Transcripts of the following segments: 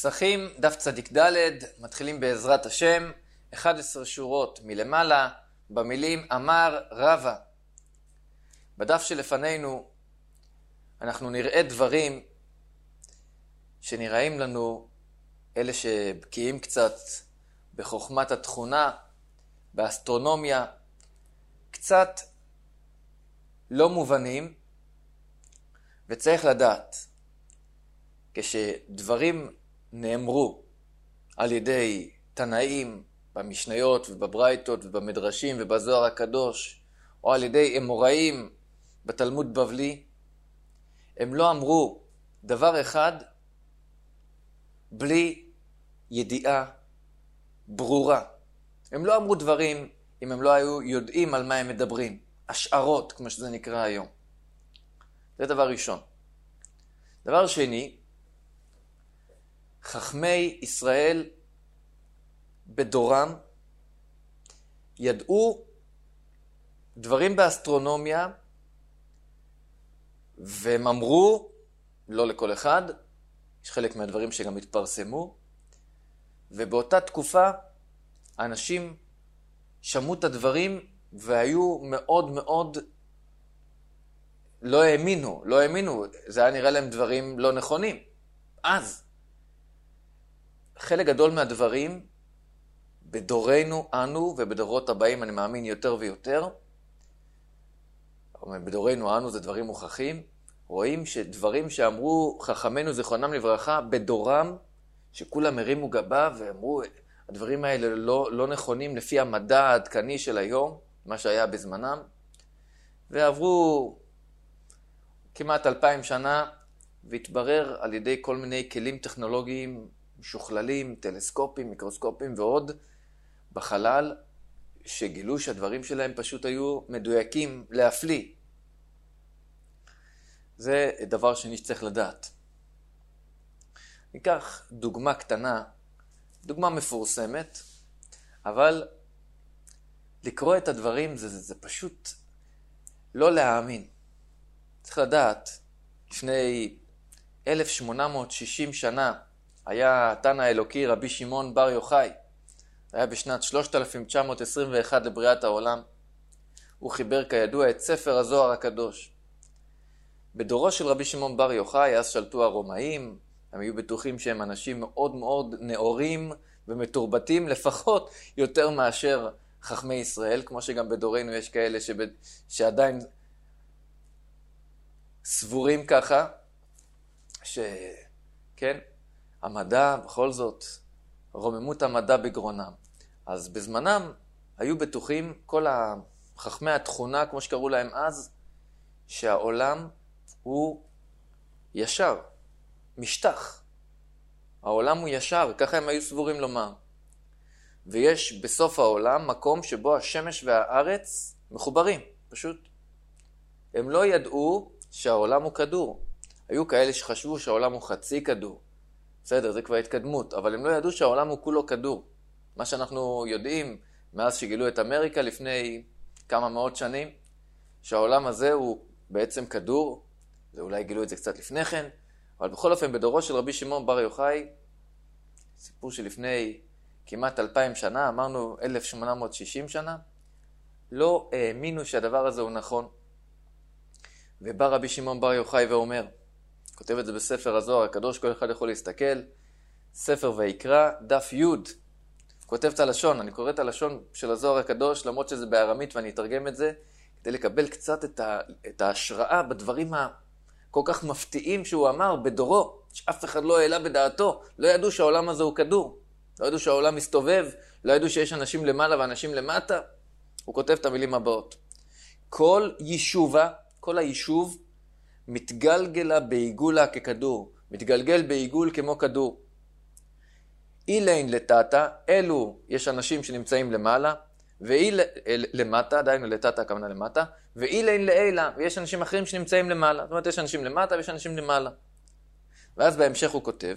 פסחים, דף צדיק ד', מתחילים בעזרת השם, 11 שורות מלמעלה, במילים אמר רבא. בדף שלפנינו אנחנו נראה דברים שנראים לנו, אלה שבקיאים קצת בחוכמת התכונה, באסטרונומיה, קצת לא מובנים, וצריך לדעת, כשדברים נאמרו על ידי תנאים במשניות ובברייתות ובמדרשים ובזוהר הקדוש, או על ידי אמוראים בתלמוד בבלי, הם לא אמרו דבר אחד בלי ידיעה ברורה. הם לא אמרו דברים אם הם לא היו יודעים על מה הם מדברים. השערות, כמו שזה נקרא היום. זה דבר ראשון. דבר שני, חכמי ישראל בדורם ידעו דברים באסטרונומיה, והם אמרו, לא לכל אחד, יש חלק מהדברים שגם התפרסמו, ובאותה תקופה האנשים שמעו את הדברים והיו מאוד מאוד לא האמינו, זה היה נראה להם דברים לא נכונים. אז חלק גדול מהדברים בדורנו אנו ובדורות הבאים, אני מאמין יותר ויותר, בדורנו אנו זה דברים מוכחים, רואים שדברים שאמרו חכמינו זיכרונם לברכה בדורם, שכולם הרימו גבה ואמרו הדברים האלה לא נכונים לפי המדע העדכני של היום, מה שהיה בזמנם, ועברו כמעט 2000 שנה, והתברר על ידי כל מיני כלים טכנולוגיים משוכללים, טלסקופים, מיקרוסקופים ועוד בחלל, שגילו שהדברים שלהם פשוט היו מדויקים להפליא. זה דבר שני שצריך לדעת. ניקח דוגמה קטנה, דוגמה מפורסמת, אבל לקרוא את הדברים זה פשוט לא להאמין. צריך לדעת, לפני 1860 שנה היה התנא האלוקי רבי שמעון בר יוחאי. היה בשנת 3921 לבריאת העולם. הוא חיבר כידוע את ספר הזוהר הקדוש. בדורו של רבי שמעון בר יוחאי, אז שלטו הרומאים, הם היו בטוחים שהם אנשים מאוד מאוד נאורים ומתורבתים, לפחות יותר מאשר חכמי ישראל, כמו שגם בדורנו יש כאלה שעדיין סבורים ככה, כן, המדע בכל זאת, רוממות המדע בגרונם. אז בזמנם היו בטוחים כל חכמי התכונה, כמו שקראו להם אז, שהעולם הוא ישר, משטח. העולם הוא ישר, ככה הם היו סבורים לומר. ויש בסוף העולם מקום שבו השמש והארץ מחוברים, פשוט. הם לא ידעו שהעולם הוא כדור. היו כאלה שחשבו שהעולם הוא חצי כדור. בסדר, זה כבר התקדמות, אבל הם לא ידעו שהעולם הוא כולו כדור. מה שאנחנו יודעים מאז שגילו את אמריקה לפני כמה מאות שנים, שהעולם הזה הוא בעצם כדור, ואולי גילו את זה קצת לפני כן, אבל בכל אופן בדורו של רבי שמעון בר יוחאי, סיפור שלפני כמעט 2000 שנה, אמרנו 1860 שנה, לא האמינו שהדבר הזה הוא נכון. ובא רבי שמעון בר יוחאי ואומר, כותב את זה בספר הזוהר הקדוש, כל אחד יכול להסתכל, ספר ויקרא, דף י', כותב את הלשון, אני קורא את הלשון של הזוהר הקדוש, למרות שזה בארמית ואני אתרגם את זה, כדי לקבל קצת את ההשראה בדברים הכל כך מפתיעים שהוא אמר בדורו, שאף אחד לא העלה בדעתו, לא ידעו שהעולם הזה הוא כדור, לא ידעו שהעולם מסתובב, לא ידעו שיש אנשים למעלה ואנשים למטה. הוא כותב את המילים הבאות, כל היישוב מתגלגלה בעיגולה ככדור, מתגלגל בעיגול כמו כדור. אילין לטאטה, אלו יש אנשים שנמצאים למעלה, למטה, דיינו לטאטה הכוונה למטה, ואילין לאילה, ויש אנשים אחרים שנמצאים למעלה. זאת אומרת, יש אנשים למטה ויש אנשים למעלה. ואז בהמשך הוא כותב,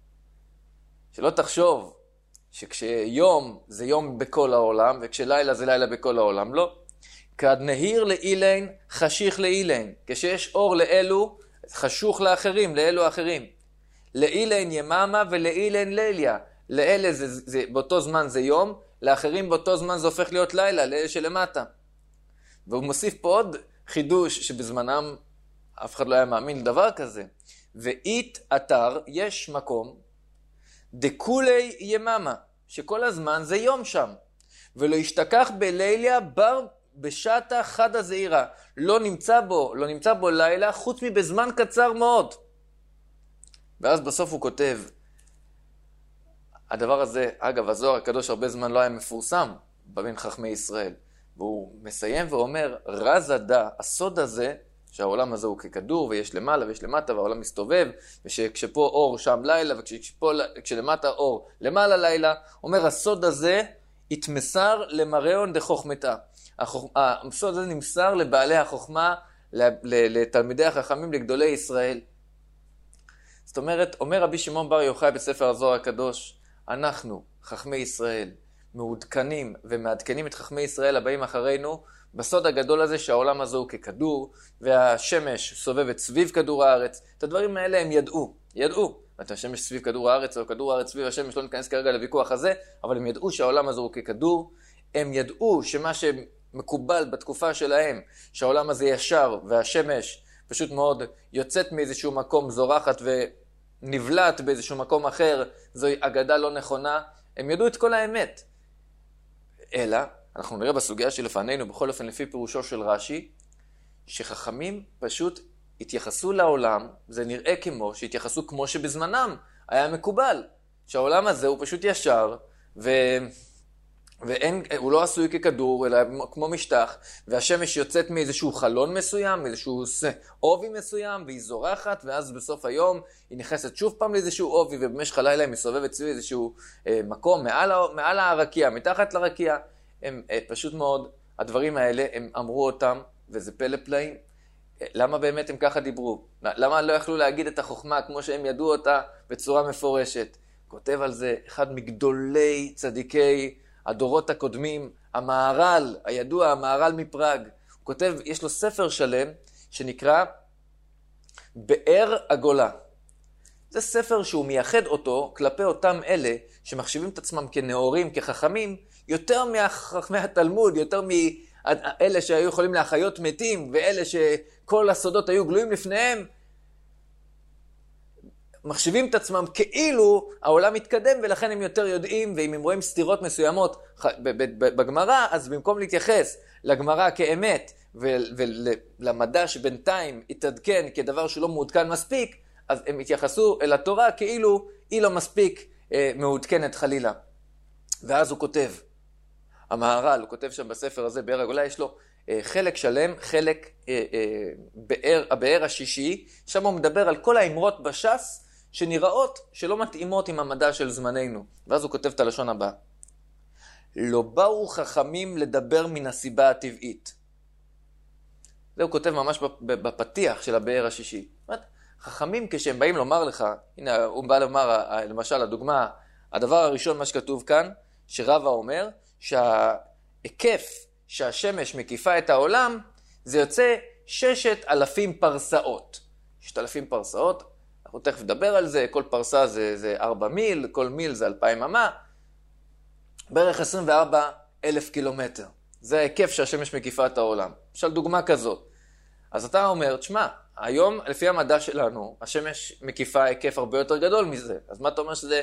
שלא תחשוב שכשיום זה יום בכל העולם, וכשלילה זה לילה בכל העולם, לא. כד נהיר לאילין, חשיך לאילין. כשיש אור לאלו, חשוך לאחרים, לאלו האחרים. לאילן יממה ולאילן ליליה. לאלה באותו זמן זה יום, לאחרים באותו זמן זה הופך להיות לילה, לאלה שלמטה. והוא מוסיף פה עוד חידוש שבזמנם אף אחד לא היה מאמין דבר כזה. ואית אתר, יש מקום, דקולי יממה, שכל הזמן זה יום שם. ולא ישתכח בליליה בר בשעתה חדה זעירה. לא נמצא בו לילה, חוץ מבזמן קצר מאוד. ואז בסוף הוא כותב, הדבר הזה, אגב, הזוהר הקדוש הרבה זמן לא היה מפורסם בין חכמי ישראל. והוא מסיים ואומר, רזה דה, הסוד הזה, שהעולם הזה הוא ככדור, ויש למעלה ויש למטה, והעולם מסתובב, וכשפה אור שם לילה, וכשלמטה אור למעלה לילה, אומר, הסוד הזה התמסר למראון דחוכמתה. הסוד הזה נמסר לבעלי החוכמה, לתלמידי החכמים, לגדולי ישראל. זאת אומרת, אומר רבי שמעון בר יוחאי בספר הזוהר הקדוש, אנחנו, חכמי ישראל, מעודכנים ומעדכנים את חכמי ישראל הבאים אחרינו, בסוד הגדול הזה שהעולם הזה הוא ככדור, והשמש סובבת סביב כדור הארץ. את הדברים האלה הם ידעו. השמש סביב כדור הארץ או כדור הארץ סביב השמש, לא ניכנס כרגע לוויכוח הזה, אבל הם ידעו שהעולם הזה הוא ככדור. הם ידעו שמה שמקובל בתקופה שלהם, שהעולם הזה ישר והשמש פשוט מאוד יוצאת מאיזשהו מקום, זורחת ונבלט באיזשהו מקום אחר, זוהי אגדה לא נכונה. הם ידעו את כל האמת. אלא, אנחנו נראה בסוגיה שלפנינו, בכל אופן לפי פירושו של רש"י, שחכמים פשוט התייחסו לעולם, זה נראה כמו שהתייחסו כמו שבזמנם היה מקובל, שהעולם הזה הוא פשוט ישר, הוא לא עשוי ככדור, אלא כמו משטח, והשמש יוצאת מאיזשהו חלון מסוים, מאיזשהו עובי מסוים, והיא זורחת, ואז בסוף היום היא נכנסת שוב פעם לאיזשהו עובי, ובמשך הלילה היא מסובבת סביב איזשהו מקום, מעל הרקיע, מתחת לרקיע. הם פשוט מאוד, הדברים האלה, הם אמרו אותם, וזה פלא פלאים. למה באמת הם ככה דיברו? למה לא יכלו להגיד את החוכמה כמו שהם ידעו אותה בצורה מפורשת? כותב על זה אחד מגדולי צדיקי הדורות הקודמים, המהר"ל, הידוע, המהר"ל מפראג. הוא כותב, יש לו ספר שלם שנקרא באר הגולה. זה ספר שהוא מייחד אותו כלפי אותם אלה שמחשיבים את עצמם כנאורים, כחכמים, יותר מחכמי התלמוד, יותר מאלה שהיו יכולים להחיות מתים, ואלה שכל הסודות היו גלויים לפניהם, מחשיבים את עצמם כאילו העולם מתקדם, ולכן הם יותר יודעים, ואם הם רואים סתירות מסוימות בגמרא, אז במקום להתייחס לגמרא כאמת, ולמדע שבינתיים יתעדכן כדבר שלא מעודכן מספיק, אז הם התייחסו אל התורה כאילו היא לא מספיק מעודכנת חלילה. ואז הוא כותב, המהר"ל, הוא כותב שם בספר הזה, באר הגולה, יש לו חלק שלם, חלק הבאר השישי, שם הוא מדבר על כל האמרות בש"ס שנראות שלא מתאימות עם המדע של זמננו. ואז הוא כותב את הלשון הבא, לא באו חכמים לדבר מן הסיבה הטבעית. זה הוא כותב ממש בפתיח של הבאר השישי. חכמים כשהם באים לומר לך, הנה הוא בא לומר, למשל הדוגמה, הדבר הראשון מה שכתוב כאן, שרבא אומר, שההיקף שהשמש מקיפה את העולם, זה יוצא 6,000 פרסאות. 6,000 פרסאות, אנחנו תכף נדבר על זה, כל פרסה זה 4 מיל, כל מיל זה 2,000 אמה, בערך 24,000 קילומטר. זה ההיקף שהשמש מקיפה את העולם. למשל דוגמה כזאת. אז אתה אומר, תשמע, היום לפי המדע שלנו, השמש מקיפה היקף הרבה יותר גדול מזה. אז מה אתה אומר שזה,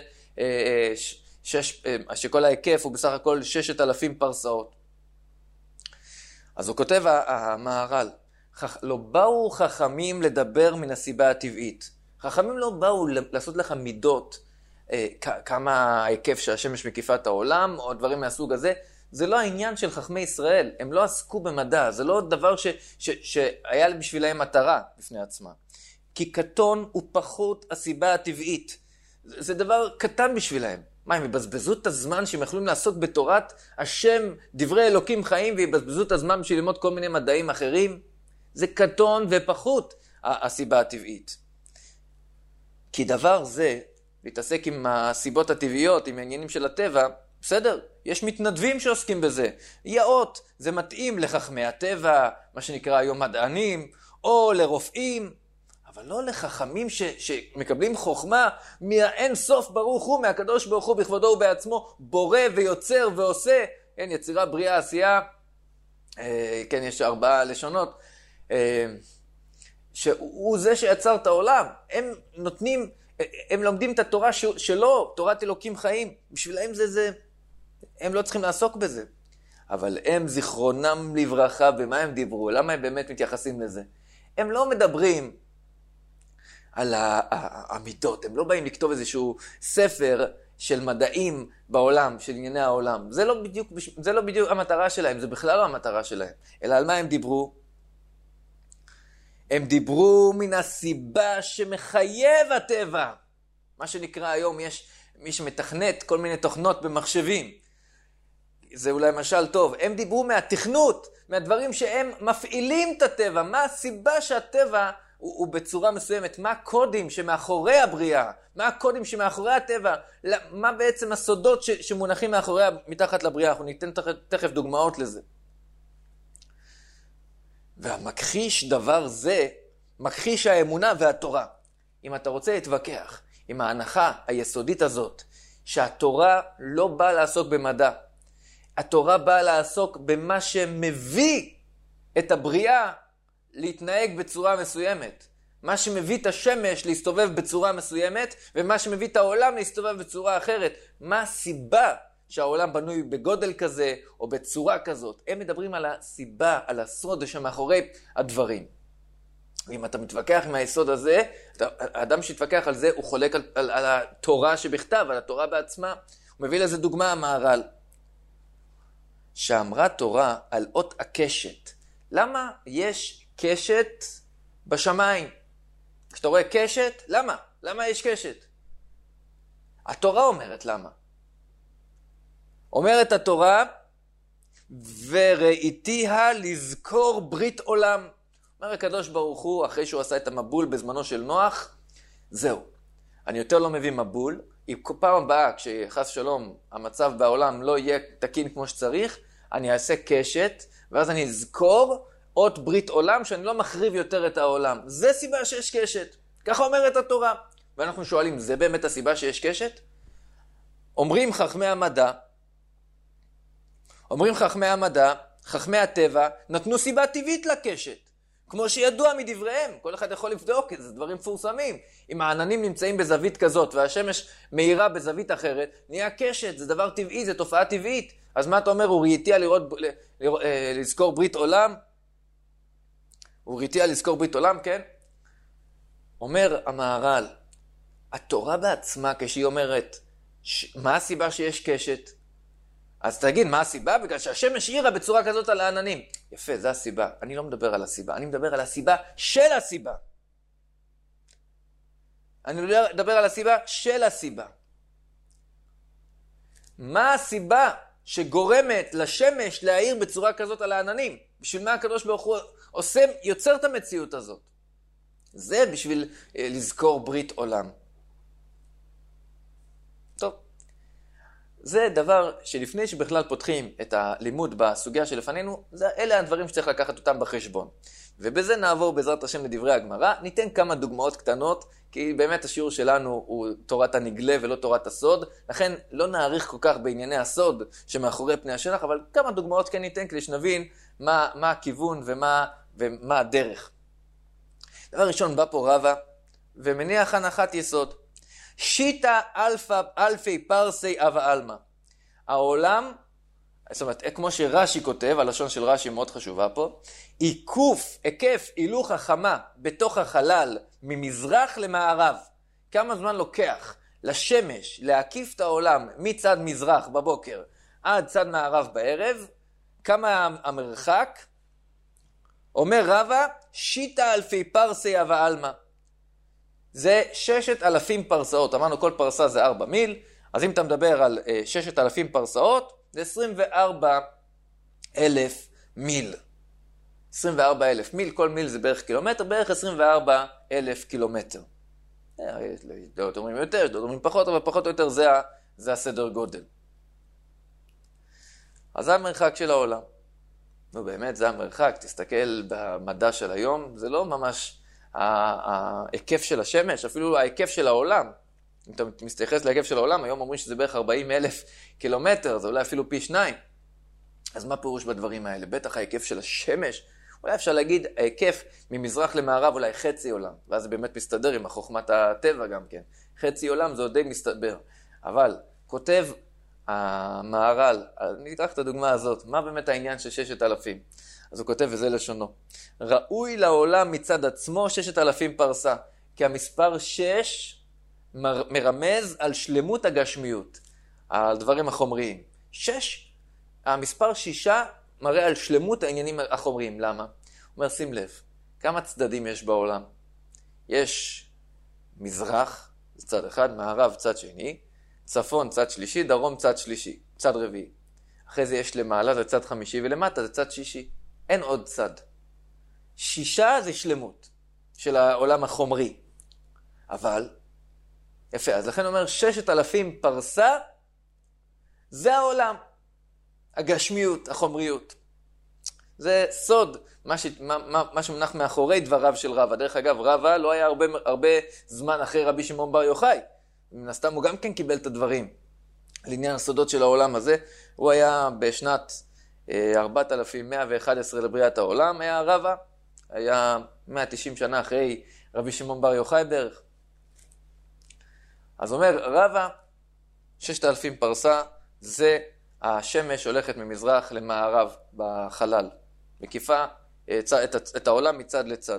שכל ההיקף הוא בסך הכל 6,000 פרסאות? אז הוא כותב המהר"ל, לא באו חכמים לדבר מן הסיבה הטבעית. חכמים לא באו לעשות לך מידות, כמה ההיקף שהשמש מקיפה את העולם, או דברים מהסוג הזה. זה לא העניין של חכמי ישראל, הם לא עסקו במדע, זה לא דבר שהיה בשבילהם מטרה בפני עצמה. כי קטון הוא פחות הסיבה הטבעית. זה דבר קטן בשבילהם. מה, הם יבזבזו את הזמן שהם יכולים לעסוק בתורת השם, דברי אלוקים חיים, ויבזבזו את הזמן בשביל ללמוד כל מיני מדעים אחרים? זה קטון ופחות הסיבה הטבעית. כי דבר זה, להתעסק עם הסיבות הטבעיות, עם העניינים של הטבע, בסדר, יש מתנדבים שעוסקים בזה. יאות, זה מתאים לחכמי הטבע, מה שנקרא היום מדענים, או לרופאים, אבל לא לחכמים שמקבלים חוכמה מהאין סוף ברוך הוא, מהקדוש ברוך הוא בכבודו ובעצמו, בורא ויוצר ועושה, כן, יצירה, בריאה, עשייה, כן, יש 4 לשונות, שהוא זה שיצר את העולם. הם לומדים את התורה שלו, תורת אלוקים חיים. בשבילם הם לא צריכים לעסוק בזה. אבל הם זיכרונם לברכה, במה הם דיברו? למה הם באמת מתייחסים לזה? הם לא מדברים על המידות, הם לא באים לכתוב איזשהו ספר של מדעים בעולם, של ענייני העולם. זה לא בדיוק המטרה שלהם, זה בכלל לא המטרה שלהם. אלא על מה הם דיברו? הם דיברו מן הסיבה שמחייב הטבע. מה שנקרא היום, יש מי שמתכנת כל מיני תוכנות במחשבים. זה אולי משל טוב. הם דיברו מהתכנות, מהדברים שהם מפעילים את הטבע. מה הסיבה שהטבע הוא בצורה מסוימת? מה הקודים שמאחורי הבריאה? מה הקודים שמאחורי הטבע? מה בעצם הסודות שמונחים מאחוריה מתחת לבריאה? אנחנו ניתן תכף דוגמאות לזה. והמכחיש דבר זה, מכחיש האמונה והתורה. אם אתה רוצה להתווכח עם ההנחה היסודית הזאת, שהתורה לא באה לעסוק במדע, התורה באה לעסוק במה שמביא את הבריאה להתנהג בצורה מסוימת. מה שמביא את השמש להסתובב בצורה מסוימת, ומה שמביא את העולם להסתובב בצורה אחרת. מה הסיבה שהעולם בנוי בגודל כזה או בצורה כזאת? הם מדברים על הסיבה, על הסוד שמאחורי הדברים. ואם אתה מתווכח עם היסוד הזה, האדם שהתווכח על זה הוא חולק על התורה שבכתב, על התורה בעצמה. הוא מביא לזה דוגמה, המהר"ל, שאמרה תורה על אות הקשת. למה יש קשת בשמיים? כשאתה רואה קשת, למה? למה יש קשת? התורה אומרת למה. אומרת התורה, וראיתיה לזכור ברית עולם. אומר הקדוש ברוך הוא, אחרי שהוא עשה את המבול בזמנו של נוח, זהו. אני יותר לא מביא מבול. אם פעם הבאה, כשחס שלום המצב בעולם לא יהיה תקין כמו שצריך, אני אעשה קשת, ואז אני אזכור אות ברית עולם, שאני לא מחריב יותר את העולם. זה סיבה שיש קשת. ככה אומרת התורה. ואנחנו שואלים, זה באמת הסיבה שיש קשת? אומרים חכמי המדע, חכמי הטבע, נתנו סיבה טבעית לקשת. כמו שידוע מדבריהם, כל אחד יכול לבדוק את זה, דברים מפורסמים. אם העננים נמצאים בזווית כזאת, והשמש מאירה בזווית אחרת, נהיה קשת, זה דבר טבעי, זה תופעה טבעית. אז מה אתה אומר, וראיתיה לזכור ברית עולם? וראיתיה לזכור ברית עולם, כן? אומר המהר"ל, התורה בעצמה, כשהיא אומרת, מה הסיבה שיש קשת? אז תגיד, מה הסיבה? בגלל שהשמש האירה בצורה כזאת על העננים. יפה, זה הסיבה. אני לא מדבר על הסיבה, אני מדבר על הסיבה של הסיבה. אני מדבר על הסיבה של הסיבה. מה הסיבה שגורמת לשמש להאיר בצורה כזאת על העננים? בשביל מה הקדוש ברוך הוא יוצר את המציאות הזאת? זה בשביל לזכור ברית עולם. טוב. זה דבר שלפני שבכלל פותחים את הלימוד בסוגיה שלפנינו, אלה הדברים שצריך לקחת אותם בחשבון. ובזה נעבור בעזרת השם לדברי הגמרא. ניתן כמה דוגמאות קטנות, כי באמת השיעור שלנו הוא תורת הנגלה ולא תורת הסוד, לכן לא נאריך כל כך בענייני הסוד שמאחורי פני השטח, אבל כמה דוגמאות כן ניתן כדי שנבין מה הכיוון ומה הדרך. דבר ראשון, בא פה רבא ומניח הנחת יסוד. שיטה אלפי פרסי אבא אלמה. העולם, זאת אומרת, כמו שרש"י כותב, הלשון של רש"י מאוד חשובה פה, היקף הילוך החמה בתוך החלל ממזרח למערב. כמה זמן לוקח לשמש להקיף את העולם מצד מזרח בבוקר עד צד מערב בערב? כמה המרחק? אומר רבא, שיטה אלפי פרסי אבא אלמה. זה 6,000 פרסאות. אמרנו כל פרסה זה 4 מיל, אז אם אתה מדבר על 6,000 פרסאות, זה 24,000 מיל. 24,000 מיל, כל מיל זה בערך קילומטר, בערך 24,000 קילומטר. דעות אומרים יותר, דעות אומרים פחות, אבל פחות או יותר זה הסדר גודל. אז זה המרחק של העולם. נו באמת זה המרחק, תסתכל במדע של היום, זה לא ממש ההיקף של השמש, אפילו ההיקף של העולם. אם אתה מסתייחס להיקף של העולם, היום אומרים שזה בערך 40,000 קילומטר, זה אולי אפילו פי 2. אז מה פירוש בדברים האלה? בטח ההיקף של השמש, אולי אפשר להגיד ההיקף ממזרח למערב אולי חצי עולם, ואז זה באמת מסתדר עם החוכמת הטבע גם כן. חצי עולם זה עוד די מסתבר. אבל כותב המהר"ל, אני אקח את הדוגמה הזאת, מה באמת העניין של 6,000? אז הוא כותב, וזה לשונו, ראוי לעולם מצד עצמו 6,000 פרסה, כי המספר 6 מרמז על שלמות הגשמיות, על דברים החומריים. 6, המספר 6 מראה על שלמות העניינים החומריים. למה? הוא אומר, שים לב, כמה צדדים יש בעולם? יש מזרח, צד אחד, מערב, צד שני, צפון, צד שלישי, דרום, צד שלישי, צד רביעי. אחרי זה יש למעלה, זה צד חמישי, ולמטה זה צד שישי. אין עוד צד. 6 זה שלמות של העולם החומרי. אבל, יפה, אז לכן אומר 6,000 פרסה, זה העולם. הגשמיות, החומריות. זה סוד, מה שמונח מאחורי דבריו של רבא. דרך אגב, רבא לא היה הרבה זמן אחרי רבי שמעון בר יוחאי. מן הסתם הוא גם כן קיבל את הדברים. לעניין הסודות של העולם הזה, הוא היה בשנת 4111 לבריאת העולם, היה רבא. היה 190 שנה אחרי רבי שמעון בר יוחאי בערך. אז אומר, רבא, 6,000 פרסה, זה השמש הולכת ממזרח למערב בחלל, מקיפה את העולם מצד לצד.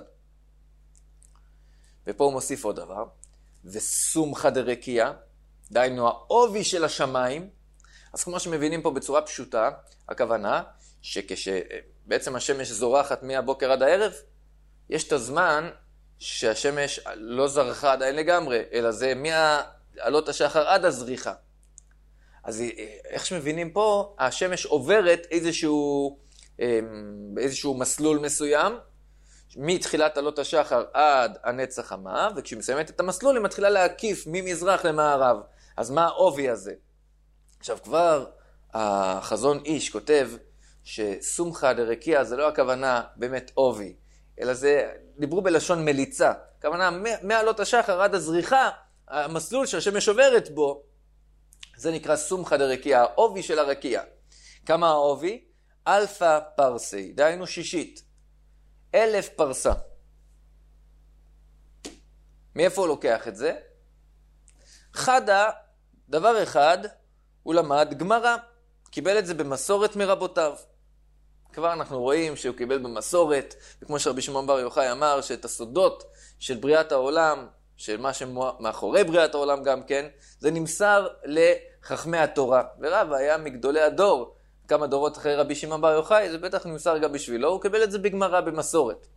ופה הוא מוסיף עוד דבר, וסומחא דרקיע, דהיינו העובי של השמיים. אז כמו שמבינים פה בצורה פשוטה, הכוונה שכשבעצם השמש זורחת מהבוקר עד הערב, יש את הזמן שהשמש לא זרחה עדיין לגמרי, אלא זה מעלות השחר עד הזריחה. אז איך שמבינים פה, השמש עוברת איזשהו מסלול מסוים, מתחילת עלות השחר עד הנץ החמה, וכשהיא מסיימת את המסלול, היא מתחילה להקיף ממזרח למערב. אז מה העובי הזה? עכשיו כבר החזון איש כותב שסומחא דרקיע זה לא הכוונה באמת עובי, אלא זה, דיברו בלשון מליצה. הכוונה מעלות השחר עד הזריחה, המסלול שהשמש עוברת בו, זה נקרא סומחא דרקיע, העובי של הרקיע. כמה העובי? אלפא פרסי, דהיינו 6. 1,000 פרסה. מאיפה הוא לוקח את זה? חדה, דבר אחד, הוא למד גמרא, קיבל את זה במסורת מרבותיו. כבר אנחנו רואים שהוא קיבל במסורת, וכמו שרבי שמעון בר יוחאי אמר, שאת הסודות של בריאת העולם, של מה שמאחורי בריאת העולם גם כן, זה נמסר לחכמי התורה. ורבא היה מגדולי הדור, כמה דורות אחרי רבי שמעון בר יוחאי, זה בטח נמסר גם בשבילו, הוא קיבל את זה בגמרא במסורת.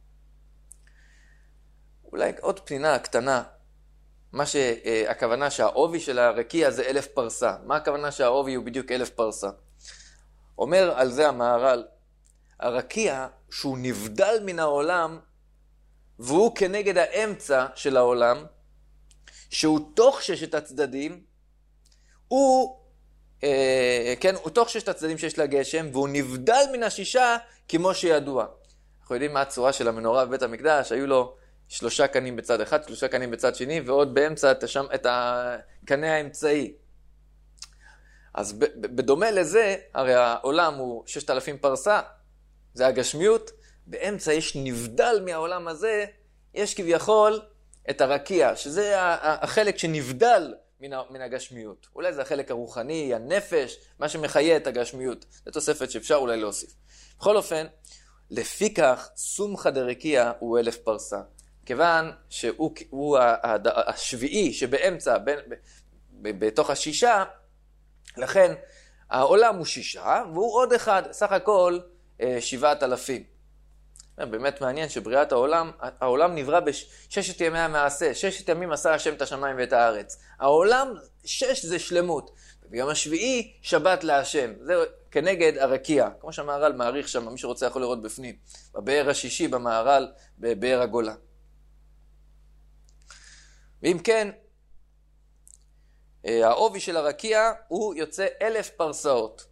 אולי עוד פנינה קטנה, מה שהכוונה שהעובי של הרקיע זה 1,000 פרסה. מה הכוונה שהעובי הוא בדיוק 1,000 פרסה? אומר על זה המהר"ל, הרקיע שהוא נבדל מן העולם, והוא כנגד האמצע של העולם, שהוא תוך 6 הצדדים, הוא תוך 6 הצדדים שיש לגשם, והוא נבדל מן 6 כמו שידוע. אנחנו יודעים מה הצורה של המנורה בבית המקדש, היו לו 3 קנים בצד אחד, 3 קנים בצד שני, ועוד באמצע את הקנה האמצעי. אז בדומה לזה, הרי העולם הוא 6,000 פרסה, זה הגשמיות, באמצע יש נבדל מהעולם הזה, יש כביכול את הרקיע, שזה החלק שנבדל מן הגשמיות. אולי זה החלק הרוחני, הנפש, מה שמחיה את הגשמיות. זו תוספת שאפשר אולי להוסיף. בכל אופן, לפי כך, סומחא דרקיע הוא 1,000 פרסה. כיוון שהוא השביעי שבאמצע, בתוך 6, לכן העולם הוא 6, והוא עוד אחד, סך הכל 7,000. באמת מעניין שבריאת העולם נברא ב6 ימי המעשה. 6 ימים עשה השם את השמיים ואת הארץ. העולם 6 זה שלמות. וביום השביעי שבת להשם. זה כנגד הרקיע. כמו שהמהר"ל מעריך שם, מי שרוצה יכול לראות בפנים. בבאר השישי במהר"ל, בבאר הגולה. ואם כן, העובי של הרקיע הוא יוצא 1,000 פרסאות.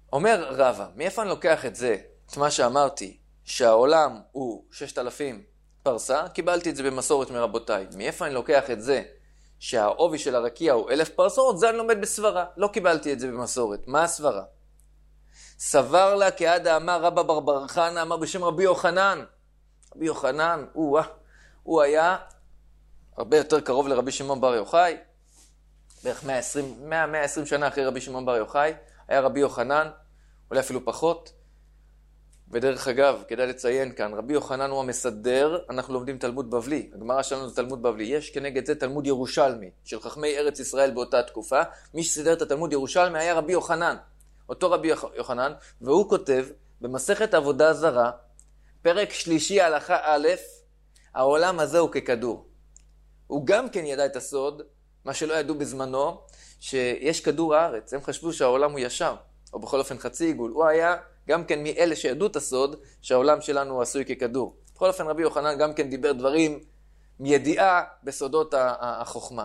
אומר רבא, מאיפה אני לוקח את זה, את מה שאמרתי, שהעולם הוא 6,000 פרסה? קיבלתי את זה במסורת מרבותיי. מאיפה אני לוקח את זה, שהעובי של הרקיע הוא 1,000 פרסות? זה אני לומד בסברה. לא קיבלתי את זה במסורת. מה הסברה? סבר לה כעדה אמר רבא בר בר חנא, אמר בשם רבי יוחנן. רבי יוחנן, הוא היה הרבה יותר קרוב לרבי שמעון בר יוחאי, בערך 120 שנה אחרי רבי שמעון בר יוחאי, היה רבי יוחנן, אולי אפילו פחות. ודרך אגב, כדאי לציין כאן, רבי יוחנן הוא המסדר, אנחנו לומדים תלמוד בבלי, הגמרא שלנו זה תלמוד בבלי, יש כנגד זה תלמוד ירושלמי, של חכמי ארץ ישראל באותה תקופה, מי שסידר את התלמוד ירושלמי היה רבי יוחנן, אותו רבי יוחנן, והוא כותב במסכת עבודה זרה, פרק שלישי הלכה א', העולם הזה הוא ככדור. הוא גם כן ידע את הסוד, מה שלא ידעו בזמנו, שיש כדור הארץ, הם חשבו שהעולם הוא ישר, או בכל אופן חצי עיגול, הוא היה גם כן מאלה שידעו את הסוד שהעולם שלנו עשוי ככדור. בכל אופן רבי יוחנן גם כן דיבר דברים מידיעה בסודות החוכמה.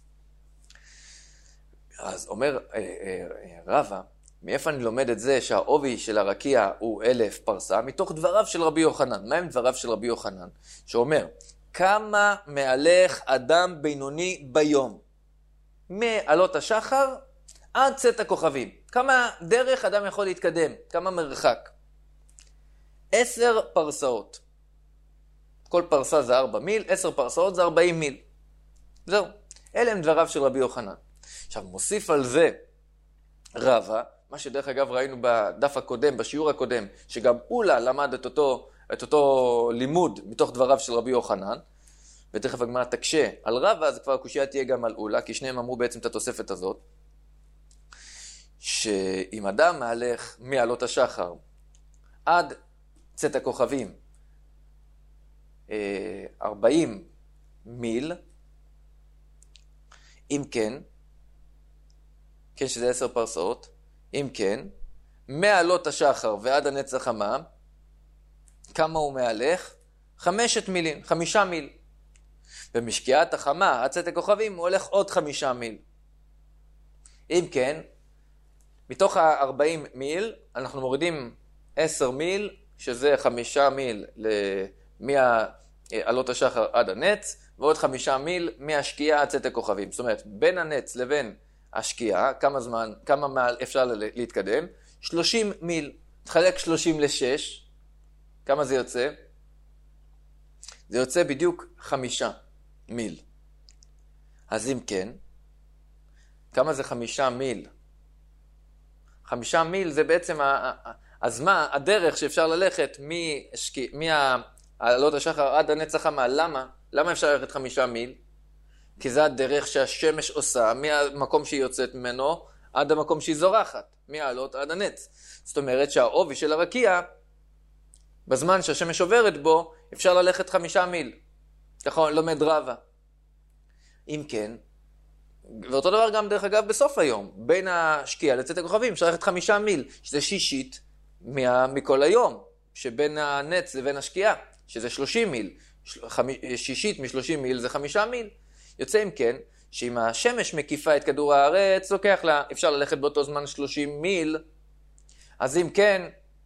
אז אומר רבא, מאיפה אני לומד את זה שהעובי של הרקיע הוא 1,000 פרסה? מתוך דבריו של רבי יוחנן. מה הם דבריו של רבי יוחנן? שאומר, כמה מהלך אדם בינוני ביום? מעלות השחר עד צאת הכוכבים. כמה דרך אדם יכול להתקדם? כמה מרחק? 10 פרסאות. כל פרסה זה 4 מיל, 10 פרסאות זה 40 מיל. זהו. אלה הם דבריו של רבי יוחנן. עכשיו מוסיף על זה רבא, מה שדרך אגב ראינו בדף הקודם, בשיעור הקודם, שגם אולה למד את אותו לימוד מתוך דבריו של רבי יוחנן, ותכף הגמרא תקשה על רבא, אז כבר הקושיה תהיה גם על אולה, כי שניהם אמרו בעצם את התוספת הזאת, שאם אדם מהלך מעלות השחר עד צאת הכוכבים 40 מיל, אם כן שזה 10 פרסאות, אם כן, מעלות השחר ועד הנץ החמה, כמה הוא מהלך? 5 מילים, 5 מיל. במשקיעת החמה, עד צאת הכוכבים, הוא הולך עוד 5 מיל. אם כן, מתוך ה-40 מיל, אנחנו מורידים 10 מיל, שזה 5 מיל מעלות השחר עד הנץ, ועוד 5 מיל מהשקיעה עד צאת הכוכבים. זאת אומרת, בין הנץ לבין השקיעה, כמה מעל אפשר להתקדם? 30 מיל. תחלק 30 ל-6, כמה זה יוצא? זה יוצא בדיוק 5 מיל. אז אם כן, כמה זה 5 מיל? 5 מיל זה בעצם הזמן, הדרך שאפשר ללכת מעלות השחר עד הנץ החמה. למה אפשר ללכת 5 מיל? כי זה הדרך שהשמש עושה מהמקום שהיא יוצאת ממנו עד המקום שהיא זורחת, מעלות עד הנץ. זאת אומרת שהעובי של הרקיע, בזמן שהשמש עוברת בו, אפשר ללכת 5 מיל. ככה לומד רבא. אם כן, ואותו דבר גם דרך אגב בסוף היום, בין השקיעה לצאת הכוכבים, אפשר ללכת 5 מיל, שזה שישית מכל היום, שבין הנץ לבין השקיעה, שזה 30 מיל. שישית מ-30 מיל זה 5 מיל. יוצא אם כן, שאם השמש מקיפה את כדור הארץ, לוקח לה, אפשר ללכת באותו זמן 30 מיל, אז אם כן,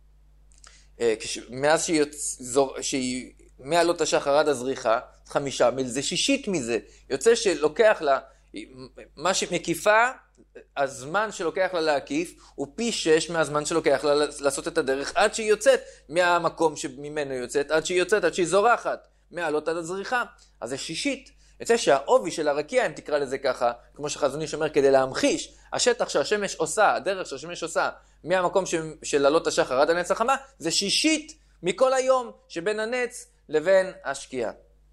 מאז שהיא מעלות השחר עד הזריחה, 5 מיל זה שישית מזה. יוצא שלוקח לה, מה שמקיפה, הזמן שלוקח לה להקיף, הוא פי 6 מהזמן שלוקח לה לעשות את הדרך, עד שהיא יוצאת מהמקום שממנו יוצאת, עד שהיא יוצאת, עד שהיא זורחת, מעלות עד הזריחה. אז זה שישית. יוצא שהעובי של הרקיע, אם תקרא לזה ככה, כמו שחזון איש אומר, כדי להמחיש, השטח שהשמש עושה, הדרך שהשמש עושה, מהמקום של עלות השחר עד הנץ החמה, זה שישית מכל היום שבין הנץ לבין השקיעה.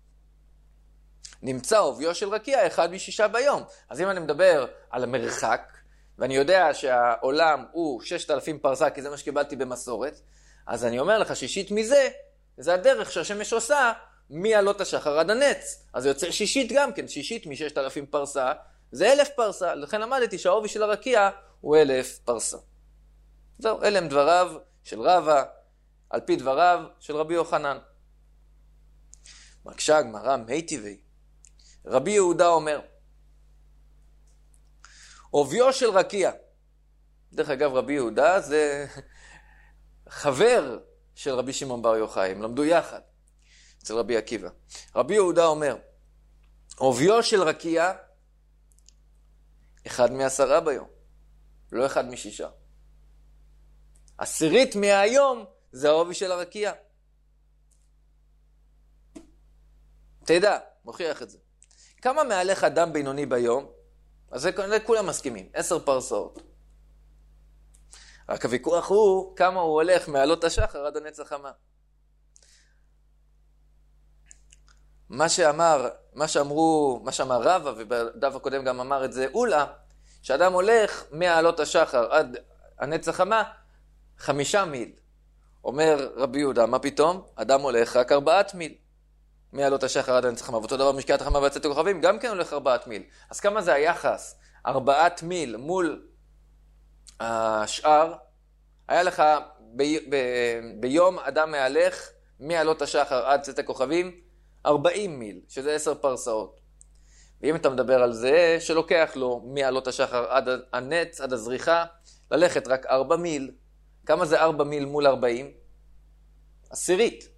נמצא עוביו של רקיע 1 מ6 ביום. אז אם אני מדבר על המרחק, ואני יודע שהעולם הוא 6,000 פרסה, כי זה מה שקיבלתי במסורת, אז אני אומר לך שישית מזה, זה הדרך שהשמש עושה, מעלות השחר עד הנץ. אז זה יוצא שישית גם כן, שישית מ6,000 פרסה, זה 1,000 פרסה. לכן למדתי שהעובי של הרקיע הוא 1,000 פרסה. זהו, אלה הם דבריו של רבא, על פי דבריו של רבי יוחנן. מקשה הגמרא, מי טבעי. רבי יהודה אומר, עוביו של רקיע דרך אגב, רבי יהודה זה חבר של רבי שמעון בר יוחאי, הם למדו יחד אצל רבי עקיבא. רבי יהודה אומר, עוביו של רקיע, 1 מ10 ביום, לא 1 מ6. 10 מהיום זה העובי של הרקיע. תדע, מוכיח את זה. כמה מהלך אדם בינוני ביום? אז זה כולם מסכימים, 10 פרסאות. רק הוויכוח הוא כמה הוא הולך מעלות השחר עד הנץ החמה. מה שאמר רבא, ובדף הקודם גם אמר את זה אולה, שאדם הולך מעלות השחר עד הנץ החמה 5 מיל. אומר רבי יהודה, מה פתאום? אדם הולך רק 4 מיל. מעלות השחר עד הנץ החמה, ואותו דבר משקיעת החמה ויצאת הכוכבים, גם כן הולך 4 מיל. אז כמה זה היחס? 4 מיל מול השאר, היה לך ביום אדם מהלך מעלות השחר עד צאת הכוכבים 40 מיל, שזה 10 פרסאות. ואם אתה מדבר על זה שלוקח לו מעלות השחר עד הנץ, עד הזריחה, ללכת רק 4 מיל. כמה זה 4 מיל מול 40? 10.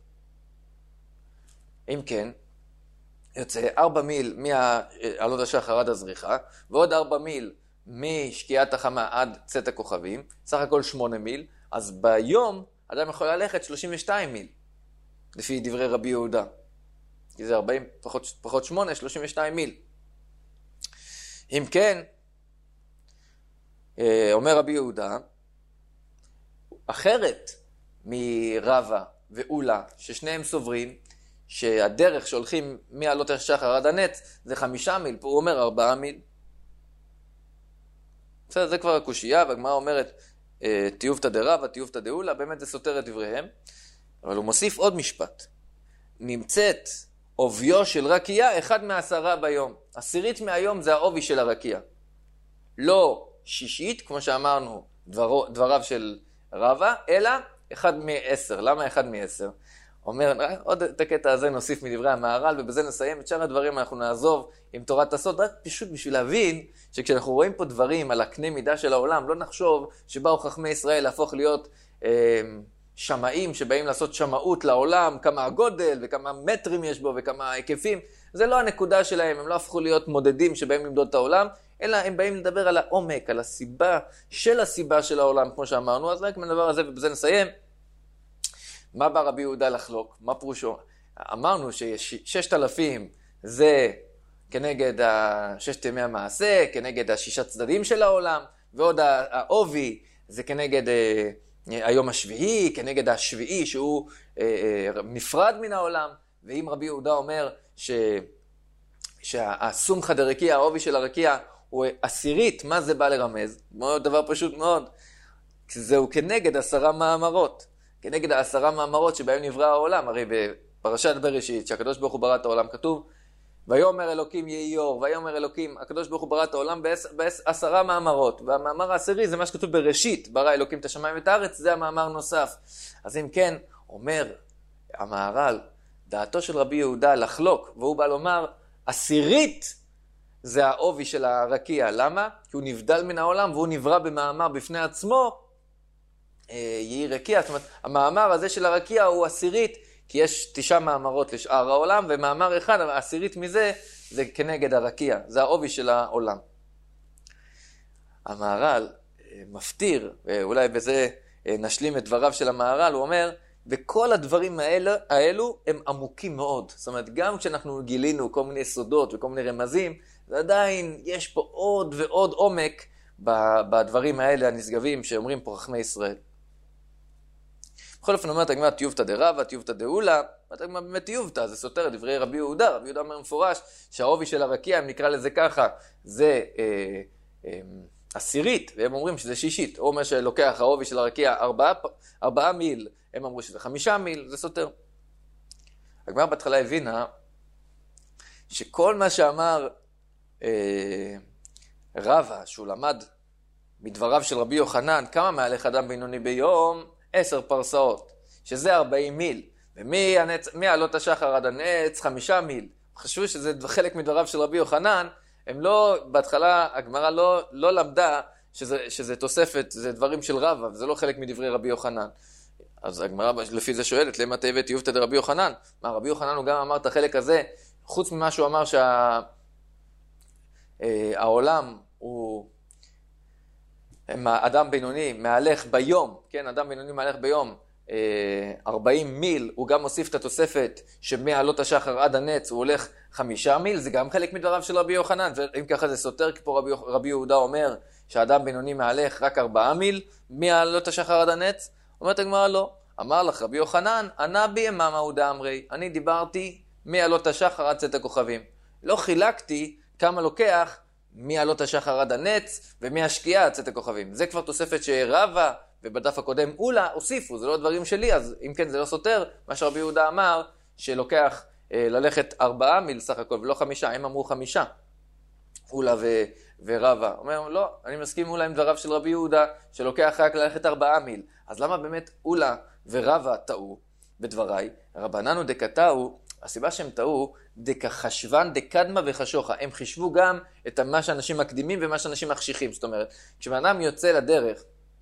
אם כן, יוצא 4 מיל מעלות השחר עד הזריחה, ועוד 4 מיל משקיעת החמה עד צאת הכוכבים, סך הכל 8 מיל, אז ביום אדם יכול ללכת 32 מיל, לפי דברי רבי יהודה. כי זה 40 פחות 8, 32 מיל. אם כן, אומר רבי יהודה, אחרת מרבא ואולה, ששניהם סוברים, שהדרך שהולכים מעלות השחר עד הנץ זה 5 מיל, פה הוא אומר 4 מיל. בסדר, זה כבר הקושייה, והגמרא אומרת, תיובתא דרבא, תיובתא דאולה, באמת זה סותר את דבריהם, אבל הוא מוסיף עוד משפט. נמצאת עוביו של רקיע 1 מ10 ביום. 10 מהיום זה העובי של הרקיע. לא 6, כמו שאמרנו, דבריו של רבא, אלא 1 מ10. למה 1 מ10? אומר, עוד את הקטע הזה נוסיף מדברי המהר"ל, ובזה נסיים את שאר הדברים, אנחנו נעזוב עם תורת הסוד, רק פשוט בשביל להבין שכשאנחנו רואים פה דברים על הקנה מידה של העולם, לא נחשוב שבאו חכמי ישראל להפוך להיות שמאים שבאים לעשות שמאות לעולם, כמה הגודל וכמה מטרים יש בו וכמה היקפים. זה לא הנקודה שלהם, הם לא הפכו להיות מודדים שבאים למדוד את העולם, אלא הם באים לדבר על העומק, על הסיבה של העולם, כמו שאמרנו. אז רק מדבר על זה ובזה נסיים. מה בא רבי יהודה לחלוק? מה פרושו? אמרנו ש6,000 זה כנגד 6 ימי המעשה, כנגד 6 צדדים של העולם, ועוד העובי זה כנגד היום השביעי, כנגד השביעי שהוא נפרד מן העולם. ואם רבי יהודה אומר שהסומכא דרקיע, העובי של הרקיע, הוא 10, מה זה בא לרמז? דבר פשוט מאוד. זהו כנגד 10 מאמרות. כנגד 10 מאמרות שבהם נברא העולם. הרי בפרשת בראשית, שהקדוש ברוך הוא ברא את העולם, כתוב, ויאמר אלוקים יהי אור, ויאמר אלוקים, הקדוש ברוך הוא ברא את העולם ב10 מאמרות. והמאמר ה10 זה מה שכתוב בראשית, ברא אלוקים את השמיים ואת הארץ, זה המאמר נוסף. אז אם כן, אומר המהר"ל, דעתו של רבי יהודה לחלוק, והוא בא לומר, 10 זה העובי של הרקיע. למה? כי הוא נבדל מן העולם, והוא נברא במאמר בפני עצמו, יהי רקיע. זאת אומרת, המאמר הזה של הרקיע הוא 10, כי יש 9 מאמרות לשאר העולם, ומאמר אחד, 10 מזה, זה כנגד הרקיע. זה העובי של העולם. המהר"ל מפתיר, ואולי בזה נשלים את דבריו של המהר"ל, הוא אומר, וכל הדברים האלו הם עמוקים מאוד. זאת אומרת, גם כשאנחנו גילינו כל מיני סודות וכל מיני רמזים, ועדיין יש פה עוד ועוד עומק בדברים האלה הנשגבים שאומרים פה חכמי ישראל. בכל אופן אומרת הגמרא תיובתא דרבא, תיובתא דאולה, הגמרא באמת תיובתא, זה סותר את דברי רבי יהודה. רבי יהודה אומר מפורש שהעובי של הרקיע, אם נקרא לזה ככה, זה 10, והם אומרים שזה 6. הוא אומר שלוקח העובי של הרקיע 4 מיל, הם אמרו שזה 5 מיל, זה סותר. הגמרא בהתחלה הבינה שכל מה שאמר רבא, שהוא למד מדבריו של רבי יוחנן, כמה מהלך אדם בינוני ביום? 10 פרסאות, שזה 40 מיל, ומעלות השחר עד הנץ 5 מיל. חשבו שזה חלק מדבריו של רבי יוחנן, הם לא, בהתחלה הגמרא לא למדה שזה תוספת, זה דברים של רבא, וזה לא חלק מדברי רבי יוחנן. אז הגמרא לפי זה שואלת, למה תאבת יובטא דרבי יוחנן? מה, רבי יוחנן הוא גם אמר את החלק הזה, חוץ ממה שהוא אמר שהעולם הוא אדם בינוני מהלך ביום, כן, אדם בינוני מהלך ביום 40 מיל, הוא גם מוסיף את התוספת שמעלות השחר עד הנץ הוא הולך 5 מיל, זה גם חלק מדבריו של רבי יוחנן, ואם ככה זה סותר, כי פה רבי יהודה אומר שהאדם בינוני מהלך רק 4 מיל מעלות השחר עד הנץ, אומרת הגמרא לא, אמר לך רבי יוחנן, ענה בי אממה הוא דאמרי, אני דיברתי מעלות השחר עד צאת הכוכבים, לא חילקתי כמה לוקח מעלות השחר עד הנץ ומהשקיעה עד צאת הכוכבים, זה כבר תוספת שרבא ובדף הקודם אולה הוסיפו, זה לא דברים שלי, אז אם כן זה לא סותר, מה שרבי יהודה אמר, שלוקח ללכת 4 מיל סך הכל, ולא 5, הם אמרו 5, אולה ורבא. אומר, לא, אני מסכים אולה עם דבריו של רבי יהודה, שלוקח רק ללכת 4 מיל. אז למה באמת אולה ורבא טעו בדבריי? רבננו דקטעו, הסיבה שהם טעו, דקחשבן דקדמה וחשוכה. הם חישבו גם את מה שאנשים מקדימים ומה שאנשים מחשיכים. זאת אומרת, כשאדם יוצא לדרך,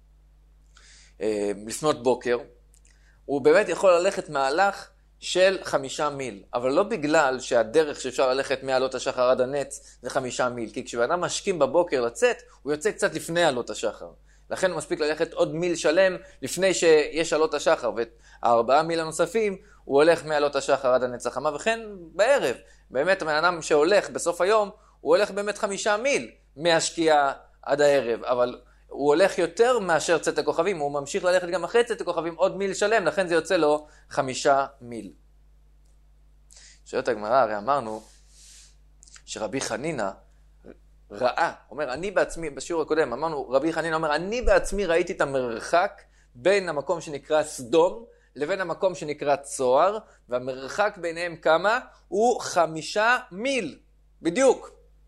לפנות בוקר, הוא באמת יכול ללכת מהלך של 5 מיל, אבל לא בגלל שהדרך שאפשר ללכת מעלות השחר עד הנץ זה 5 מיל, כי כשאדם משכים בבוקר לצאת, הוא יוצא קצת לפני עלות השחר. לכן הוא מספיק ללכת עוד מיל שלם לפני שיש עלות השחר, וה4 מיל הנוספים הוא הולך מעלות השחר עד הנץ החמה, וכן בערב. באמת האדם שהולך בסוף היום, הוא הולך באמת 5 מיל מהשקיעה עד הערב, אבל הוא הולך יותר מאשר צאת הכוכבים, הוא ממשיך ללכת גם אחרי צאת הכוכבים עוד מיל שלם, לכן זה יוצא לו 5 מיל. שואלת הגמרא, הרי אמרנו שרבי חנינא ראה, אומר, אני בעצמי, בשיעור הקודם, אמרנו, רבי חנינא אומר, אני בעצמי ראיתי את המרחק בין המקום שנקרא סדום לבין המקום שנקרא צוהר, והמרחק ביניהם כמה? הוא 5 מיל, בדיוק.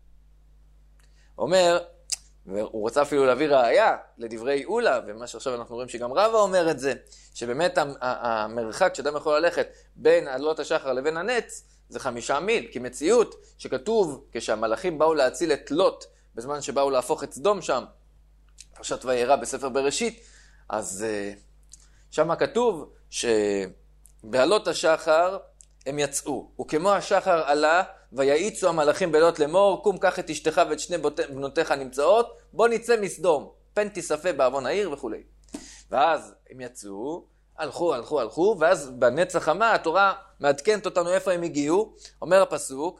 אומר, והוא רוצה אפילו להביא ראיה לדברי אולה, ומה שעכשיו אנחנו רואים שגם רבא אומר את זה, שבאמת המרחק שאדם יכול ללכת בין עלות השחר לבין הנץ, זה 5 מיל, כי מציאות שכתוב כשהמלאכים באו להציל את לוט, בזמן שבאו להפוך את סדום שם, פרשת וירא בספר בראשית, אז שם כתוב שבעלות השחר הם יצאו, וכמו השחר עלה, ויעיצו המלאכים בלוט לאמור, קום קח את אשתך ואת 2 בנותיך הנמצאות, בוא נצא מסדום, פן תיספה בעוון העיר וכו'. ואז הם יצאו, הלכו, ואז בנץ החמה התורה מעדכנת אותנו איפה הם הגיעו, אומר הפסוק,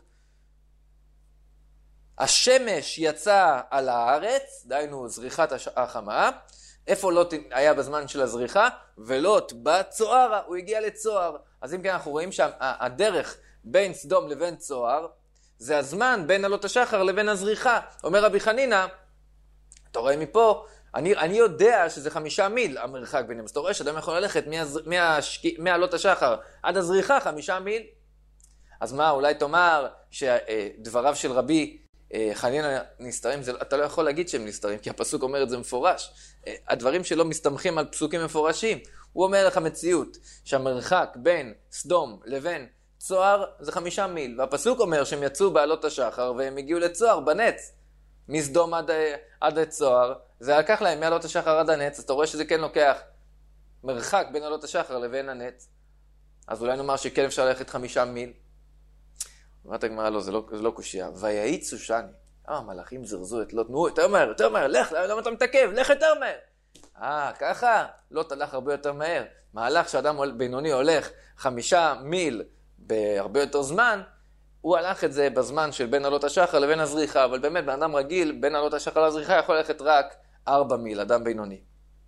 השמש יצא על הארץ, דהיינו זריחת החמה, איפה לוט היה בזמן של הזריחה, ולוט בצוהר, הוא הגיע לצוהר. אז אם כן אנחנו רואים שהדרך בין סדום לבין צוהר, זה הזמן בין עלות השחר לבין הזריחה. אומר רבי חנינא, אתה רואה מפה, אני יודע שזה 5 מיל המרחק ביניהם. אז אתה רואה שאדם יכול ללכת מעלות השחר עד הזריחה 5 מיל. אז מה, אולי תאמר שדבריו של רבי חנינא נסתרים, אתה לא יכול להגיד שהם נסתרים, כי הפסוק אומר את זה מפורש. הדברים שלו מסתמכים על פסוקים מפורשים. הוא אומר לך מציאות שהמרחק בין סדום לבין צוהר זה 5 מיל, והפסוק אומר שהם יצאו בעלות השחר והם הגיעו לצוהר בנץ, מסדום עד צוהר, זה לקח להם מעלות השחר עד הנץ, אז אתה רואה שזה כן לוקח מרחק בין עלות השחר לבין הנץ, אז אולי נאמר שכן אפשר ללכת 5 מיל. אומרת הגמרא, לא, זה לא קושיה. ויעיצו שני, המלאכים זרזו את לוט, נו, יותר מהר, לך, למה אתה מתעכב? לך יותר מהר. ככה? לוט הלך הרבה יותר מהר. מהלך שאדם בינוני הולך 5 מיל בהרבה יותר זמן, הוא הלך את זה בזמן של בין עלות השחר לבין הזריחה, אבל באמת באדם רגיל, בין עלות השחר לזריחה יכול ללכת רק 4 מיל, אדם בינוני.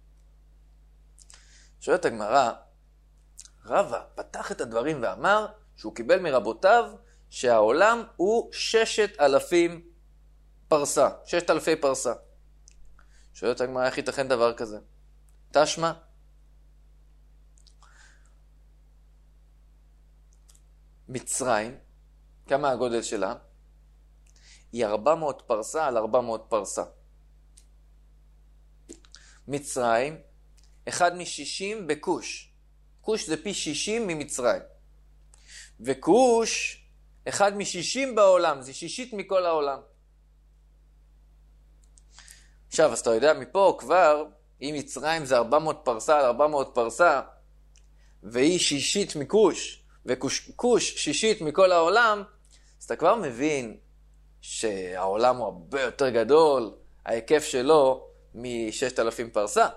שואלת הגמרא, רבא פתח את הדברים ואמר שהוא קיבל מרבותיו שהעולם הוא 6,000 פרסה, 6,000 פרסה. שואלת הגמרא, איך ייתכן דבר כזה? תשמע, מצרים, כמה הגודל שלה? היא 400 פרסה על 400 פרסה. מצרים, 1 מ-60 בכוש. כוש זה פי 60 ממצרים. וכוש, 1 מ-60 בעולם, זה 60 מכל העולם. 6,000 עכשיו, אז אתה יודע, מפה כבר, אם מצרים זה 400 פרסה על 400 פרסה, והיא שישית מכוש, וכוש שישית מכל העולם, אז אתה כבר מבין שהעולם הוא הרבה יותר גדול, ההיקף שלו מ-6,000 פרסה.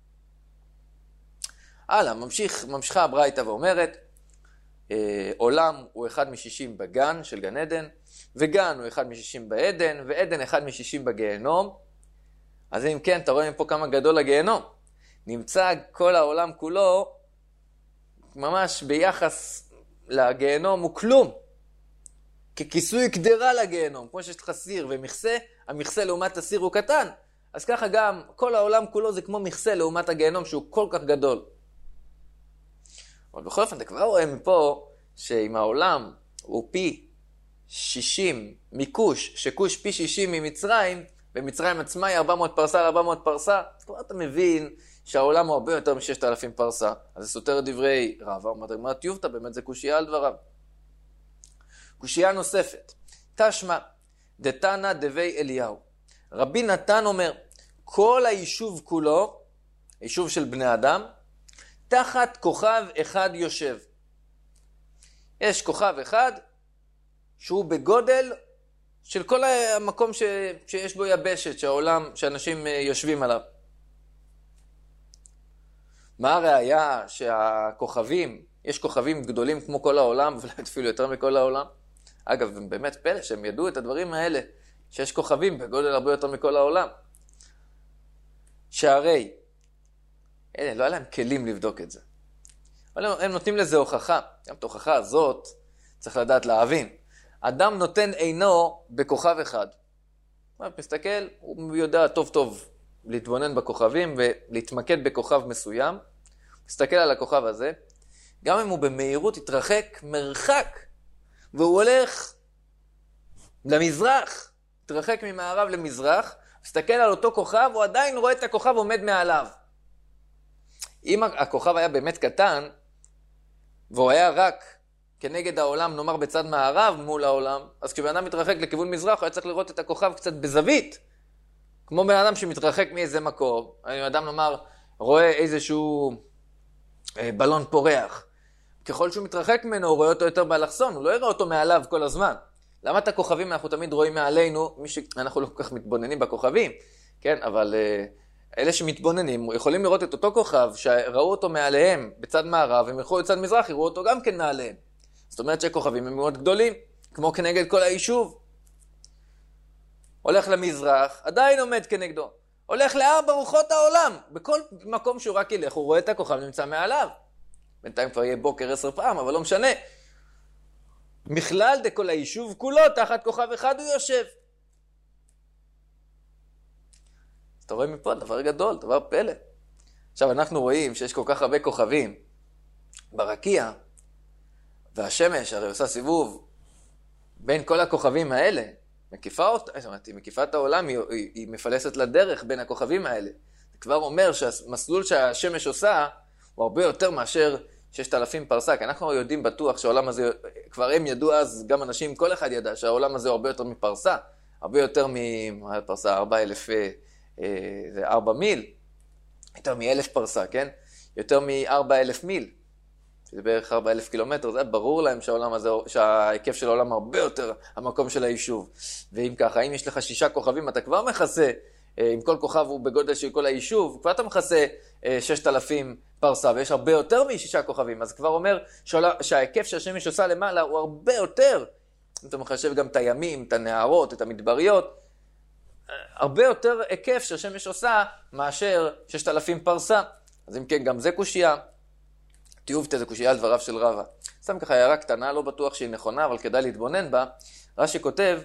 הלאה, ממשיכה הברייתא ואומרת, עולם הוא 1 מ-60 בגן של גן עדן, וגן הוא 1 מ-60 בעדן, ועדן 1 מ-60 בגיהנום. אז אם כן, אתה רואה פה כמה גדול הגיהנום. נמצא כל העולם כולו, ממש ביחס לגיהנום הוא כלום. ככיסוי קדרה לגיהנום, כמו שיש לך סיר ומכסה, המכסה לעומת הסיר הוא קטן. אז ככה גם כל העולם כולו זה כמו מכסה לעומת הגיהנום שהוא כל כך גדול. אבל בכל אופן, אתה כבר רואה מפה שאם העולם הוא פי 60 מכוש, שכוש פי 60 ממצרים, ומצרים עצמה היא 400 פרסה על 400 פרסה, אז כבר אתה מבין שהעולם הוא הרבה יותר מ-6,000 פרסה. אז זה סותר את דברי רבא, אומרת טיובתא, באמת זה קושייה על דבריו. קושייה נוספת, תשמע, דתנא דבי אליהו. רבי נתן אומר, כל היישוב כולו, היישוב של בני אדם, תחת כוכב אחד יושב. יש כוכב אחד שהוא בגודל של כל המקום שיש בו יבשת, שהעולם, שאנשים יושבים עליו. מה הראיה שהכוכבים, יש כוכבים גדולים כמו כל העולם, ואולי אפילו יותר מכל העולם? אגב, באמת פלא שהם ידעו את הדברים האלה, שיש כוכבים בגודל הרבה יותר מכל העולם. שהרי, לא היה להם כלים לבדוק את זה. אבל הם נותנים לזה הוכחה. גם את ההוכחה הזאת צריך לדעת להבין. אדם נותן עינו בכוכב אחד. הוא מסתכל, הוא יודע טוב טוב להתבונן בכוכבים ולהתמקד בכוכב מסוים. הוא מסתכל על הכוכב הזה. גם אם הוא במהירות יתרחק מרחק, והוא הולך למזרח, יתרחק ממערב למזרח, מסתכל על אותו כוכב, הוא עדיין רואה את הכוכב עומד מעליו. אם הכוכב היה באמת קטן, והוא היה רק כנגד העולם, נאמר בצד מערב מול העולם, אז כשבן אדם מתרחק לכיוון מזרח, הוא היה צריך לראות את הכוכב קצת בזווית. כמו בן אדם שמתרחק מאיזה מקום, אדם נאמר, רואה איזשהו בלון פורח. ככל שהוא מתרחק ממנו, הוא רואה אותו יותר באלכסון, הוא לא יראה אותו מעליו כל הזמן. למה את הכוכבים אנחנו תמיד רואים מעלינו, אנחנו לא כל כך מתבוננים בכוכבים, כן? אבל אלה שמתבוננים יכולים לראות את אותו כוכב שראו אותו מעליהם בצד מערב, הם ילכו לצד מזרח, יראו אותו גם כן מעליהם. זאת אומרת שהכוכבים הם מאוד גדולים, כמו כנגד כל היישוב. הולך למזרח, עדיין עומד כנגדו. הולך לארבע רוחות העולם, בכל מקום שהוא רק ילך, הוא רואה את הכוכב נמצא מעליו. בינתיים כבר יהיה בוקר 10 פעם, אבל לא משנה. מכלל דכל היישוב כולו, תחת כוכב אחד הוא יושב. אז אתה רואה מפה, דבר גדול, דבר פלא. עכשיו אנחנו רואים שיש כל כך הרבה כוכבים ברקיע, והשמש הרי עושה סיבוב בין כל הכוכבים האלה, מקיפה אותה, זאת אומרת, היא מקיפה את העולם, היא מפלסת לדרך בין הכוכבים האלה. זה כבר אומר שהמסלול שהשמש עושה הוא הרבה יותר מאשר 6,000 פרסה, כי אנחנו יודעים בטוח שהעולם הזה, כבר הם ידעו אז, גם אנשים, כל אחד ידע שהעולם הזה הוא הרבה יותר מפרסה, הרבה יותר מפרסה, 4,000, זה 4 מיל, יותר מ-1,000 פרסה, כן? יותר מ-4,000 מיל, שזה בערך 4,000 קילומטר, זה ברור להם שהעולם הזה, שההיקף של העולם הרבה יותר המקום של היישוב. ואם ככה, אם יש לך 6 כוכבים, אתה כבר מכסה, אם כל כוכב הוא בגודל של כל היישוב, כבר אתה מכסה 6,000 פרסה, ויש הרבה יותר מ6 כוכבים, אז כבר אומר שההיקף שהשמש עושה למעלה הוא הרבה יותר, אם אתה מחשב גם את הימים, את הנהרות, את המדבריות, הרבה יותר היקף שהשמש עושה מאשר 6,000 פרסה. אז אם כן, גם זה קושייה. תיובתא זה קושייה על דבריו של רבא. שם ככה הערה קטנה, לא בטוח שהיא נכונה, אבל כדאי להתבונן בה. רש"י כותב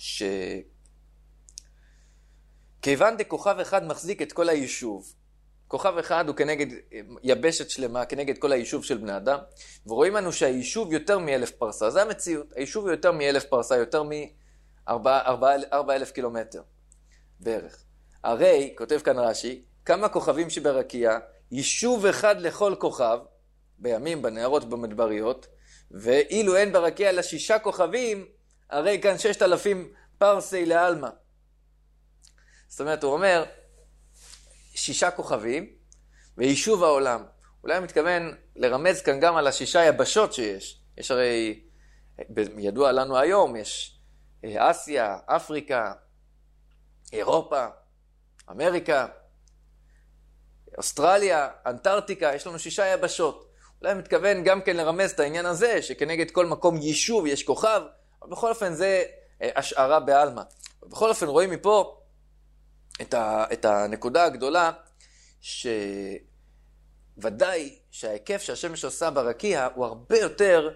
כיוון דכוכב אחד מחזיק את כל היישוב. כוכב אחד הוא כנגד יבשת שלמה, כנגד כל היישוב של בני אדם, ורואים לנו שהיישוב יותר מ1,000 פרסה. זה המציאות. היישוב הוא יותר מ1,000 פרסה, יותר מ4,000 קילומטר בערך. הרי, כותב כאן רש"י, כמה כוכבים שברקיע, יישוב אחד לכל כוכב, בימים, בנהרות, במדבריות, ואילו אין ברקיע אלא 6 כוכבים, הרי כאן 6,000 פרסי לעלמא. זאת אומרת, הוא אומר, 6 כוכבים ויישוב העולם. אולי הוא מתכוון לרמז כאן גם על 6 יבשות שיש. יש הרי, ידוע לנו היום, יש אסיה, אפריקה, אירופה, אמריקה, אוסטרליה, אנטארקטיקה, יש לנו 6 יבשות. אולי הוא מתכוון גם כן לרמז את העניין הזה, שכנגד כל מקום יישוב יש כוכב, אבל בכל אופן זה השערה בעלמא. בכל אופן רואים מפה את הנקודה הגדולה, שוודאי שההיקף שהשמש עושה ברקיע הוא הרבה יותר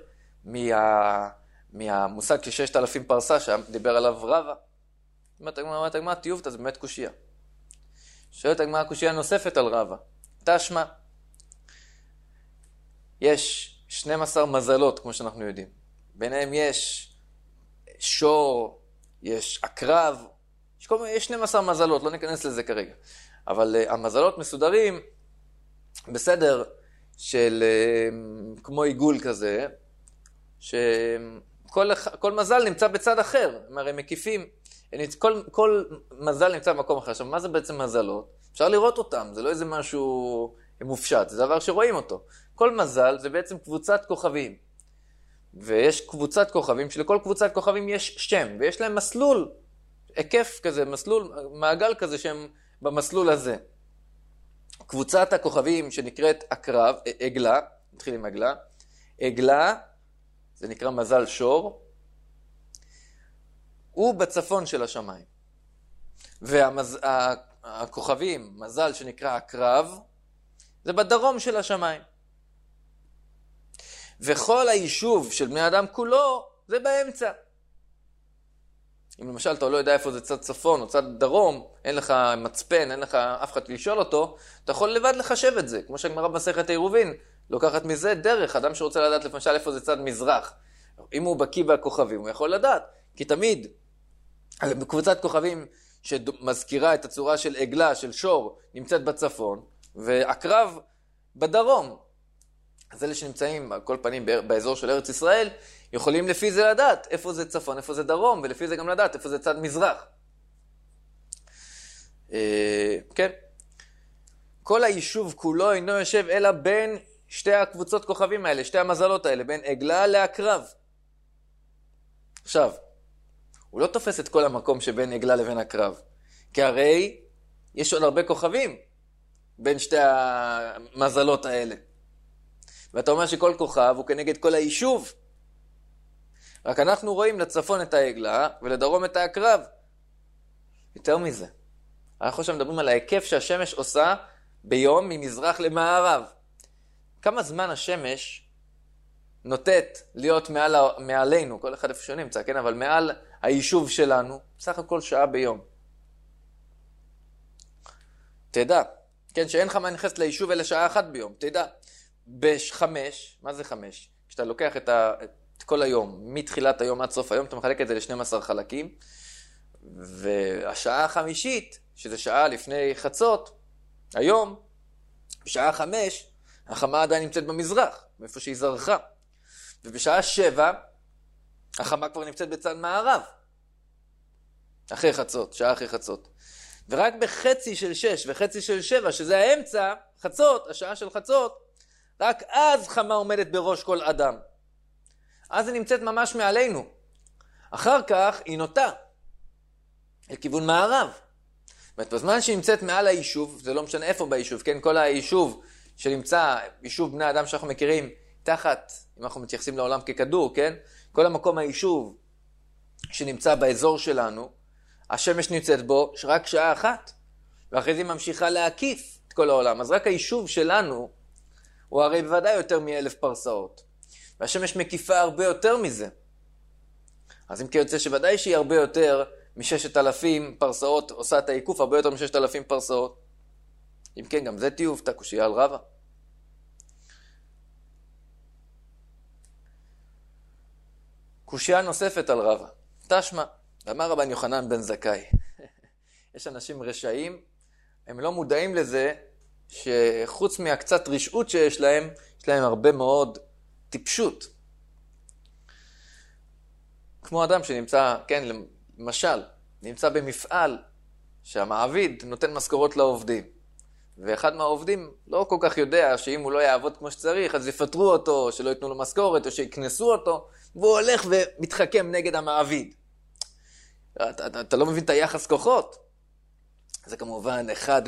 מהמושג של 6,000 פרסה שדיבר עליו רבא. אומרת הגמרא, תיובתא, זה באמת קושיה. שואלת הגמרא קושיה נוספת על רבא. תשמע, יש 12 מזלות, כמו שאנחנו יודעים. ביניהם יש שור, יש עקרב, יש 12 מזלות, לא ניכנס לזה כרגע. אבל המזלות מסודרים בסדר של כמו עיגול כזה, שכל מזל נמצא בצד אחר, הם הרי מקיפים, כל מזל נמצא במקום אחר. עכשיו, מה זה בעצם מזלות? אפשר לראות אותם, זה לא איזה משהו מופשט, זה דבר שרואים אותו. כל מזל זה בעצם קבוצת כוכבים. ויש קבוצת כוכבים, שלכל קבוצת כוכבים יש שם, ויש להם מסלול, היקף כזה, מסלול, מעגל כזה שהם במסלול הזה. קבוצת הכוכבים שנקראת עקרב, עגלה, נתחיל עם עגלה, עגלה, זה נקרא מזל שור, הוא בצפון של השמיים. והכוכבים, מזל שנקרא עקרב, זה בדרום של השמיים. וכל היישוב של בני אדם כולו, זה באמצע. אם למשל אתה לא יודע איפה זה צד צפון או צד דרום, אין לך מצפן, אין לך אף אחד לשאול אותו, אתה יכול לבד לחשב את זה. כמו שהגמרא במסכת עירובין, לוקחת מזה דרך, אדם שרוצה לדעת למשל איפה זה צד מזרח. אם הוא בקיא בכוכבים, הוא יכול לדעת. כי תמיד, בקבוצת כוכבים שמזכירה את הצורה של עגלה, של שור, נמצאת בצפון, ועקרב בדרום. אז אלה שנמצאים, על כל פנים, באזור של ארץ ישראל, יכולים לפי זה לדעת איפה זה צפון, איפה זה דרום, ולפי זה גם לדעת איפה זה צד מזרח. כן. כל היישוב כולו אינו יושב אלא בין שתי הקבוצות כוכבים האלה, שתי המזלות האלה, בין עגלה לעקרב. עכשיו, הוא לא תופס את כל המקום שבין עגלה לבין עקרב, כי הרי יש עוד הרבה כוכבים בין שתי המזלות האלה. ואתה אומר שכל כוכב הוא כנגד כל היישוב. רק אנחנו רואים לצפון את העגלה ולדרום את העקרב. יותר מזה. אנחנו עכשיו מדברים על ההיקף שהשמש עושה ביום ממזרח למערב. כמה זמן השמש נוטט להיות מעלינו, כל אחד איפה שנמצא, כן? אבל מעל היישוב שלנו, בסך הכל שעה ביום. תדע, כן, שאין לך מה נכנס ליישוב אלא שעה אחת ביום, תדע. ב5, מה זה 5? כשאתה לוקח את כל היום, מתחילת היום עד סוף היום, אתה מחלק את זה ל12 חלקים, והשעה החמישית, שזה שעה לפני חצות, היום, בשעה 5, החמה עדיין נמצאת במזרח, מאיפה שהיא זרחה. ובשעה 7, החמה כבר נמצאת בצד מערב. אחרי חצות, שעה אחרי חצות. ורק בחצי של 6 וחצי של 7, שזה האמצע, חצות, השעה של חצות, רק אז חמה עומדת בראש כל אדם. אז היא נמצאת ממש מעלינו. אחר כך היא נוטה לכיוון מערב. בזמן שהיא נמצאת מעל היישוב, זה לא משנה איפה ביישוב, כן? כל היישוב שנמצא, יישוב בני אדם שאנחנו מכירים, תחת, אם אנחנו מתייחסים לעולם ככדור, כן? כל המקום היישוב שנמצא באזור שלנו, השמש נמצאת בו רק שעה אחת, ואחרי זה היא ממשיכה להקיף את כל העולם. אז רק היישוב שלנו, הוא הרי בוודאי יותר מ1,000 פרסאות. והשמש מקיפה הרבה יותר מזה. אז אם כי יוצא שוודאי שהיא הרבה יותר מ6,000 פרסאות, עושה את העיקוף הרבה יותר מ6,000 פרסאות. אם כן, גם זה תיובתא, קושיה על רבא. קושיה נוספת על רבא. תשמע, אמר רבן יוחנן בן זכאי. יש אנשים רשעים, הם לא מודעים לזה, שחוץ מהקצת רשעות שיש להם, יש להם הרבה מאוד טיפשות. כמו אדם שנמצא, כן, למשל, נמצא במפעל, שהמעביד נותן משכורות לעובדים. ואחד מהעובדים לא כל כך יודע שאם הוא לא יעבוד כמו שצריך, אז יפטרו אותו, שלא ייתנו לו משכורת, או שיקנסו אותו, והוא הולך ומתחכם נגד המעביד. אתה לא מבין את היחס כוחות? זה כמובן אחד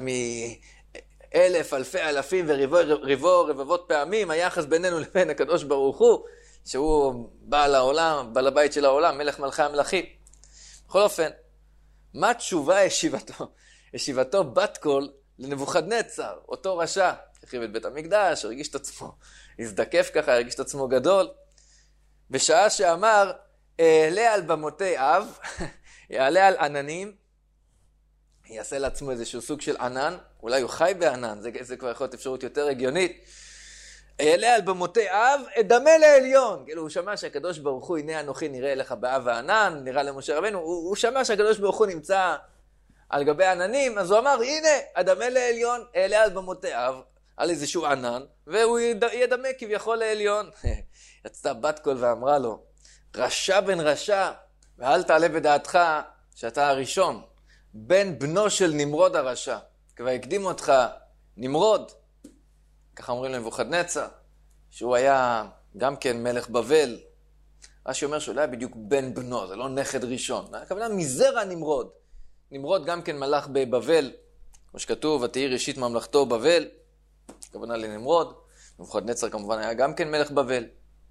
מאלף, אלפי, אלפים ורבבות פעמים, היחס בינינו לבין הקדוש ברוך הוא, שהוא בעל העולם, בעל הבית של העולם, מלך מלכי המלכים. בכל אופן, מה תשובה ישיבתו בת קול לנבוכדנצר, אותו רשע, החריב את בית המקדש, הרגיש את עצמו, הזדקף ככה, הרגיש את עצמו גדול, בשעה שאמר, אעלה על במותי אב, יעלה על עננים, יעשה לעצמו איזשהו סוג של ענן, אולי הוא חי בענן, זה כבר יכול להיות אפשרות יותר הגיונית, אעלה על במותי אב, אדמה לעליון. כאילו הוא שמע שהקדוש ברוך הוא, הנה אנוכי נראה לך באב הענן, נראה למשה רבנו, הוא שמע שהקדוש ברוך הוא נמצא על גבי עננים, אז הוא אמר, הנה, אדמה לעליון, אעלה על במותי אב, על איזשהו ענן, והוא ידמה כביכול לעליון. יצאה בת קול ואמרה לו, רשע בן רשע, ואל תעלה בדעתך שאתה הראשון, בן בנו של נמרוד הרשע. כבר הקדים אותך נמרוד, ככה אומרים לנבוכדנצר, שהוא היה גם כן מלך בבל. רש"י אומר שהוא לא היה בדיוק בן בנו, זה לא נכד ראשון. הכוונה מזרע נמרוד. נמרוד גם כן מלך בבבל, כמו שכתוב, ותהי ראשית ממלכתו בבל, הכוונה לנמרוד. נבוכדנצר כמובן היה גם כן מלך בבל.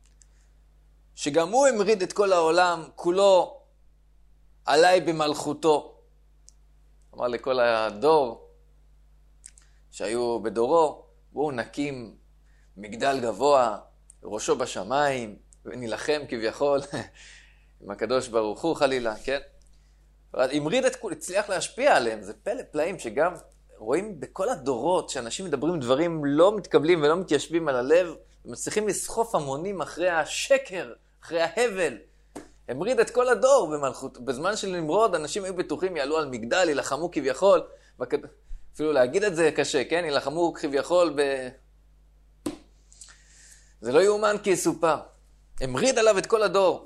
שגם הוא המריד את כל העולם, כולו עליי במלכותו. אמר לכל הדור שהיו בדורו, בואו נקים מגדל גבוה, ראשו בשמיים, ונלחם כביכול עם הקדוש ברוך הוא חלילה, כן? המריד את כול, הצליח להשפיע עליהם, זה פלא פלאים שגם רואים בכל הדורות שאנשים מדברים דברים לא מתקבלים ולא מתיישבים על הלב, ומצליחים לסחוף המונים אחרי השקר, אחרי ההבל. המריד את כל הדור במלכות. בזמן של נמרוד, אנשים היו בטוחים, יעלו על מגדל, ילחמו כביכול, אפילו להגיד את זה קשה, כן? ילחמו כביכול זה לא יאומן כי יסופר. המריד עליו את כל הדור.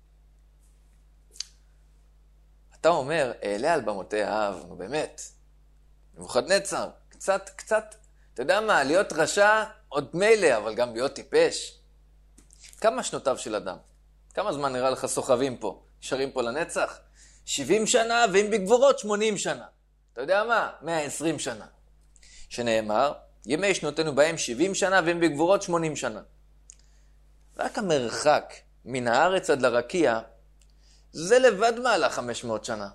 אתה אומר, אעלה על במותי האב, נו באמת. נבוכדנצר, קצת, אתה יודע מה, להיות רשע עוד מילא, אבל גם להיות טיפש. כמה שנותיו של אדם? כמה זמן נראה לך סוחבים פה? נשארים פה לנצח? 70 שנה, ואם בגבורות 80 שנה. אתה יודע מה? 120 שנה. שנאמר, ימי שנותינו בהם 70 שנה, ואם בגבורות 80 שנה. רק המרחק מן הארץ עד לרקיע, זה לבד מעלה 500 שנה.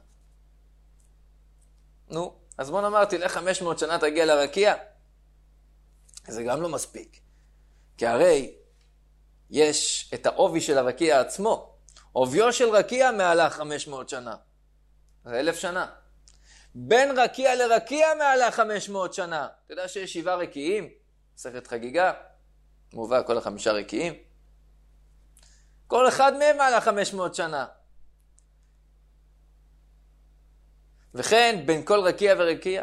נו, אז בוא נאמר, תלך 500 שנה תגיע לרקיע. זה גם לא מספיק. כי הרי יש את העובי של הרקיע עצמו. עוביו של רקיע מעלה 500 שנה. זה 1000 שנה. בין רקיע לרקיע מעלה 500 שנה. אתה יודע שיש 7 רקיעים? מסכת חגיגה. מובא כל 5 רקיעים. כל אחד מהם מעלה 500 שנה. וכן בין כל רקיע ורקיע.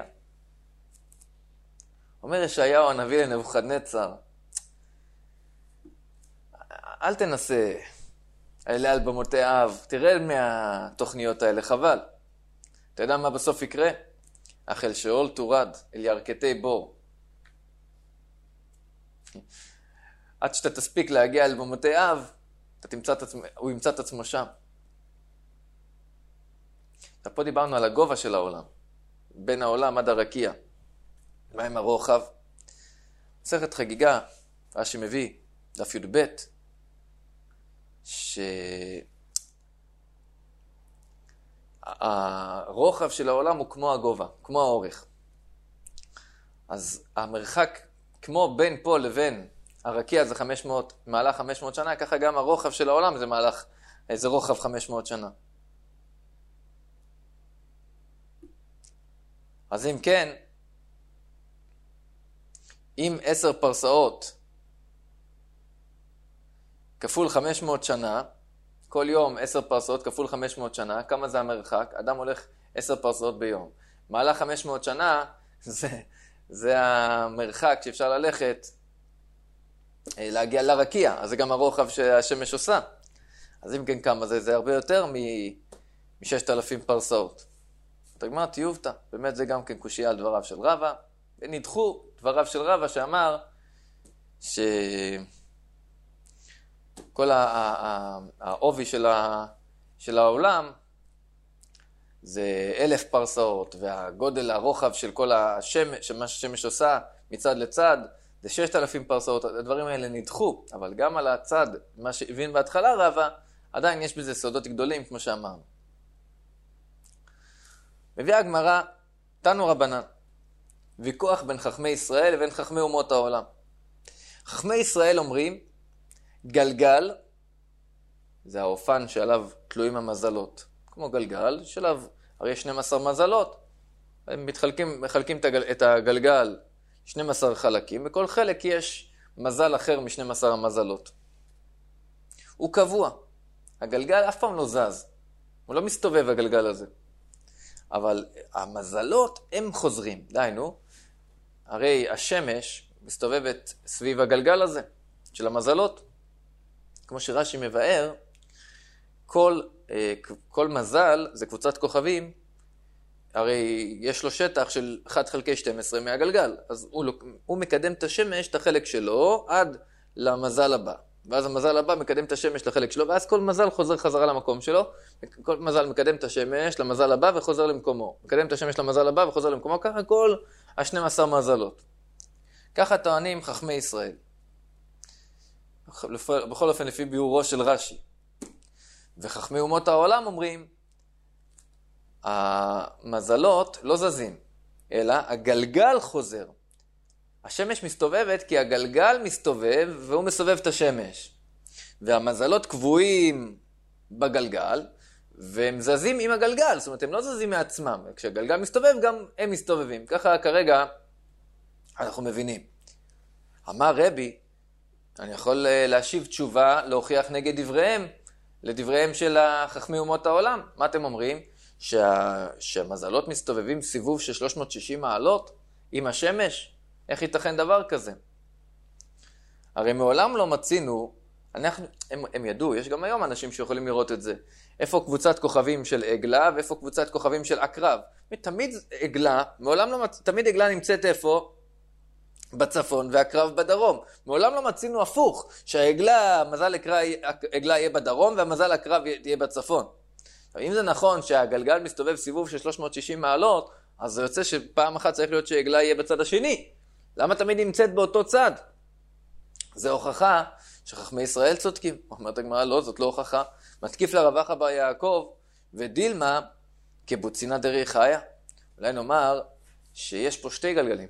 אומר ישעיהו הנביא לנבוכדנצר, אל תנסה, אעלה על במותי אב, תראה מהתוכניות האלה, חבל. אתה יודע מה בסוף יקרה? אך אל שאול תורד, אל ירכתי בור. עד שאתה תספיק להגיע אל במותי אב, הוא ימצא את עצמו שם. פה דיברנו על הגובה של העולם, בין העולם עד הרקיע. מה עם הרוחב? מסכת חגיגה, רש"י מביא, דף י"ב, שהרוחב של העולם הוא כמו הגובה, כמו האורך. אז המרחק כמו בין פה לבין הרקיע זה 500, מהלך 500 שנה, ככה גם הרוחב של העולם זה רוחב 500 שנה. אז אם כן, אם 10 פרסאות כפול 500 שנה, כל יום 10 פרסאות כפול 500 שנה, כמה זה המרחק? אדם הולך 10 פרסאות ביום. מהלך 500 שנה, זה המרחק שאפשר ללכת, להגיע לרקיע. אז זה גם הרוחב שהשמש עושה. אז אם כן כמה זה הרבה יותר מ-6,000 פרסאות. תגמר תיובתא, באמת זה גם כן קושיה על דבריו של רבא, ונדחו דבריו של רבא שאמר שכל העובי של העולם זה 1,000 פרסאות, והגודל הרוחב של כל השמש, מה שהשמש עושה מצד לצד, זה 6,000 פרסאות. הדברים האלה נדחו, אבל גם על הצד, מה שהבין בהתחלה רבא, עדיין יש בזה סודות גדולים, כמו שאמרנו. מביאה הגמרא, תנו רבנן, ויכוח בין חכמי ישראל לבין חכמי אומות העולם. חכמי ישראל אומרים, גלגל, זה האופן שעליו תלויים המזלות. כמו גלגל, שעליו הרי יש 12 מזלות. הם מחלקים את הגלגל 12 חלקים, בכל חלק יש מזל אחר מ-12 המזלות. הוא קבוע. הגלגל אף פעם לא זז. הוא לא מסתובב הגלגל הזה. אבל המזלות הם חוזרים. דיינו, הרי השמש מסתובבת סביב הגלגל הזה של המזלות. כמו שרש"י מבאר, כל מזל זה קבוצת כוכבים, הרי יש לו שטח של 1/12 מהגלגל, אז הוא מקדם את השמש, את החלק שלו, עד למזל הבא. ואז המזל הבא מקדם את השמש לחלק שלו, ואז כל מזל חוזר חזרה למקום שלו, כל מזל מקדם את השמש למזל הבא וחוזר למקומו. מקדם את השמש למזל הבא וחוזר למקומו, ככה כל ה-12 מזלות. ככה טוענים חכמי ישראל. בכל אופן לפי ביאורו של רש"י. וחכמי אומות העולם אומרים, המזלות לא זזים, אלא הגלגל חוזר. השמש מסתובבת כי הגלגל מסתובב והוא מסובב את השמש. והמזלות קבועים בגלגל והם זזים עם הגלגל, זאת אומרת הם לא זזים מעצמם. כשהגלגל מסתובב גם הם מסתובבים. ככה כרגע אנחנו מבינים. אמר רבי, אני יכול להשיב תשובה להוכיח נגד דבריהם, לדבריהם של חכמי אומות העולם. מה אתם אומרים? שהמזלות מסתובבים סיבוב של 360 מעלות עם השמש? איך ייתכן דבר כזה? הרי מעולם לא מצינו, הם ידעו, יש גם היום אנשים שיכולים לראות את זה. איפה קבוצת כוכבים של עגלה ואיפה קבוצת כוכבים של עקרב. תמיד עגלה, תמיד עגלה נמצאת איפה? בצפון והעקרב בדרום. מעולם לא מצינו הפוך, שהעגלה, מזל עגלה יהיה בדרום והמזל עקרב יהיה בצפון. אם זה נכון שהגלגל מסתובב סיבוב של 360 מעלות, אז זה יוצא שפעם אחת צריך להיות שעגלה יהיה בצד השני. למה תמיד נמצאת באותו צד? זה הוכחה שחכמי ישראל צודקים. אומרת הגמרא, לא, זאת לא הוכחה. מתקיף לרב אחא בר יעקב ודילמה כבוצינא דריחיה. אולי נאמר שיש פה שתי גלגלים.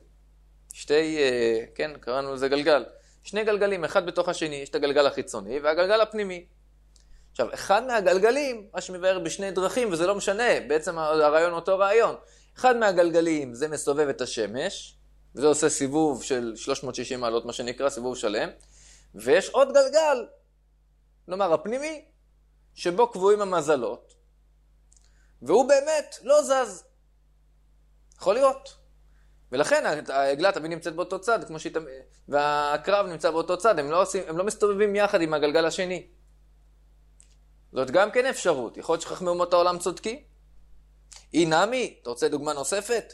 כן, קראנו לזה גלגל. שני גלגלים, אחד בתוך השני, יש את הגלגל החיצוני והגלגל הפנימי. עכשיו, אחד מהגלגלים, מה שמבאר בשני דרכים, וזה לא משנה, בעצם הרעיון אותו רעיון. אחד מהגלגלים זה מסובב את השמש, וזה עושה סיבוב של 360 מעלות, מה שנקרא סיבוב שלם, ויש עוד גלגל, נאמר הפנימי, שבו קבועים המזלות, והוא באמת לא זז. יכול להיות. ולכן העגלה תמיד נמצאת באותו צד, והקרב נמצא באותו צד, הם לא מסתובבים יחד עם הגלגל השני. זאת גם כן אפשרות. יכול להיות שחכמי אומות העולם צודקים. נמי, אתה רוצה דוגמה נוספת?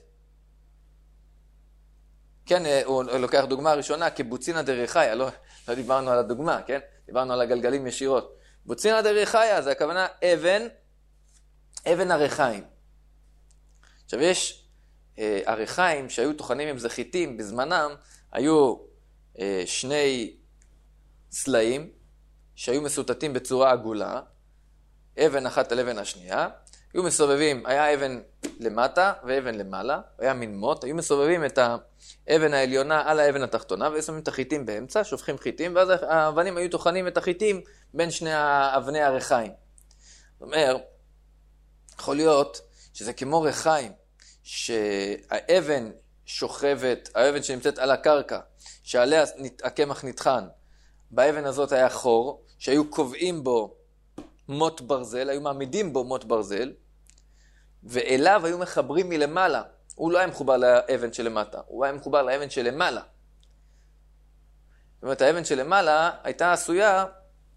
כן, הוא לוקח דוגמה ראשונה כבוצינא דריחיה, לא דיברנו על הדוגמה, כן? דיברנו על הגלגלים ישירות. בוצינא דריחיה זה הכוונה אבן הריחיים. עכשיו יש הריחיים שהיו טוחנים עם זכיתים בזמנם, היו שני סלעים שהיו מסוטטים בצורה עגולה, אבן אחת על אבן השנייה, היו מסובבים, היה אבן למטה ואבן למעלה, היה מין מוט, היו מסובבים את האבן העליונה על האבן התחתונה, והיו שמים את החיטים באמצע, שופכים חיטים, ואז האבנים היו טוחנים את החיטים בין שני אבני הריחיים. זאת אומרת, יכול להיות שזה כמו ריחיים, שהאבן שוכבת, האבן שנמצאת על הקרקע, שעליה הקמח נטחן, באבן הזאת היה חור, שהיו קובעים בו מוט ברזל, היו מעמידים בו מוט ברזל, ואליו היו מחברים מלמעלה. הוא לא היה מחובר לאבן שלמטה, הוא היה מחובר לאבן שלמעלה. זאת אומרת, האבן שלמעלה הייתה עשויה,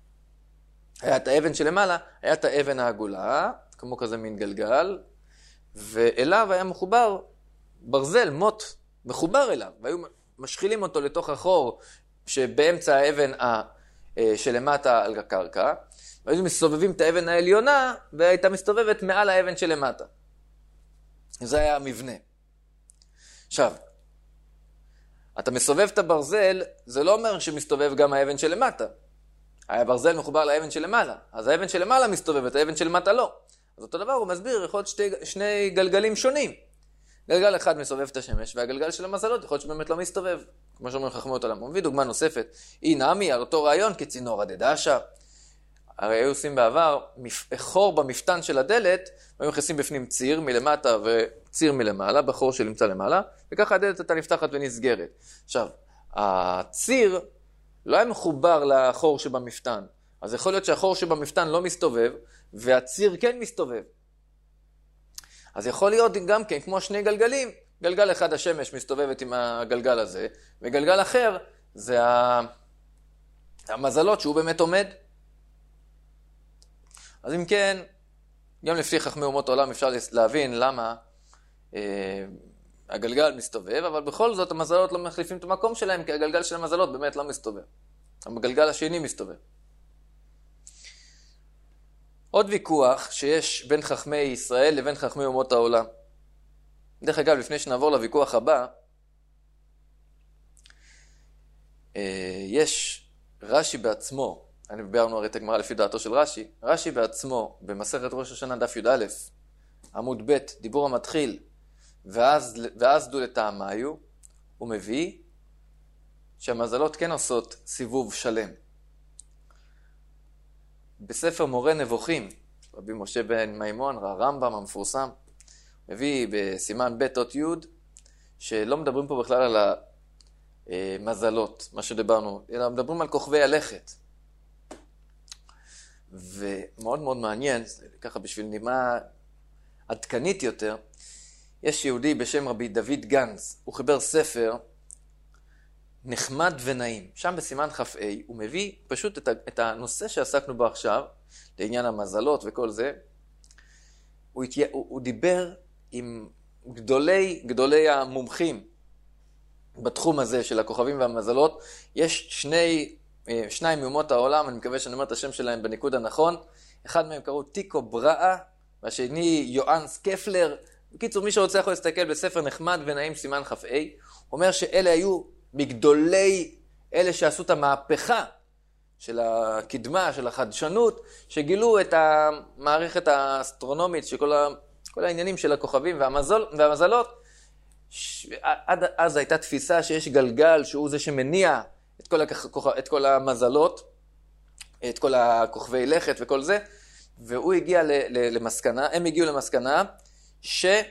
היה את האבן שלמעלה, היה את האבן העגולה, כמו כזה מין גלגל, ואליו היה מחובר ברזל, מוט, מחובר אליו, והיו משחילים אותו לתוך החור שבאמצע האבן שלמטה על הקרקע, והיו מסובבים את האבן העליונה, והייתה מסתובבת מעל האבן שלמטה. זה היה המבנה. עכשיו, אתה מסובב את הברזל, זה לא אומר שמסתובב גם האבן שלמטה. הברזל מחובר לאבן שלמעלה, אז האבן שלמעלה מסתובבת, האבן שלמטה לא. אז אותו דבר הוא מסביר, יכול להיות שני גלגלים שונים. גלגל אחד מסובב את השמש, והגלגל של המזלות יכול להיות שבאמת לא מסתובב. כמו שאומרים חכמות עולם. הוא מביא דוגמה נוספת. נעמי, אותו רעיון כצינור הדדשה. הרי היו עושים בעבר חור במפתן של הדלת, והיו מכניסים בפנים ציר מלמטה וציר מלמעלה, בחור שנמצא למעלה, וככה הדלת הייתה נפתחת ונסגרת. עכשיו, הציר לא היה מחובר לחור שבמפתן, אז יכול להיות שהחור שבמפתן לא מסתובב, והציר כן מסתובב. אז יכול להיות גם כן, כמו שני גלגלים, גלגל אחד השמש מסתובבת עם הגלגל הזה, וגלגל אחר זה המזלות שהוא באמת עומד. אז אם כן, גם לפי חכמי אומות העולם אפשר להבין למה הגלגל מסתובב, אבל בכל זאת המזלות לא מחליפים את המקום שלהם, כי הגלגל של המזלות באמת לא מסתובב. הגלגל השני מסתובב. עוד ויכוח שיש בין חכמי ישראל לבין חכמי אומות העולם. דרך אגב, לפני שנעבור לוויכוח הבא, יש רש"י בעצמו, אני ביארנו הרי את הגמרא לפי דעתו של רש"י, רש"י בעצמו במסכת ראש השנה דף י"א, עמוד ב', דיבור המתחיל, ואז דו לטעמיו, הוא מביא שהמזלות כן עושות סיבוב שלם. בספר מורה נבוכים, רבי משה בן מימון, הרמב"ם המפורסם, מביא בסימן ב' אות י' שלא מדברים פה בכלל על המזלות, מה שדיברנו, אלא מדברים על כוכבי הלכת. ומאוד מאוד מעניין, ככה בשביל נימה עדכנית יותר, יש יהודי בשם רבי דוד גנץ, הוא חיבר ספר נחמד ונעים. שם בסימן כ"ה הוא מביא פשוט את הנושא שעסקנו בו עכשיו, לעניין המזלות וכל זה. הוא דיבר עם גדולי המומחים בתחום הזה של הכוכבים והמזלות. יש שניים מאומות העולם, אני מקווה שאני אומר את השם שלהם בניקוד הנכון. אחד מהם קראו טיקו בראאה, והשני יואנס קפלר. בקיצור, מי שרוצה יכול להסתכל בספר נחמד ונעים סימן כ"ה, הוא אומר שאלה היו מגדולי אלה שעשו את המהפכה של הקדמה, של החדשנות, שגילו את המערכת האסטרונומית, שכל העניינים של הכוכבים והמזלות, עד אז הייתה תפיסה שיש גלגל שהוא זה שמניע את כל המזלות, את כל הכוכבי לכת וכל זה, והוא הגיע למסקנה, הם הגיעו למסקנה שהם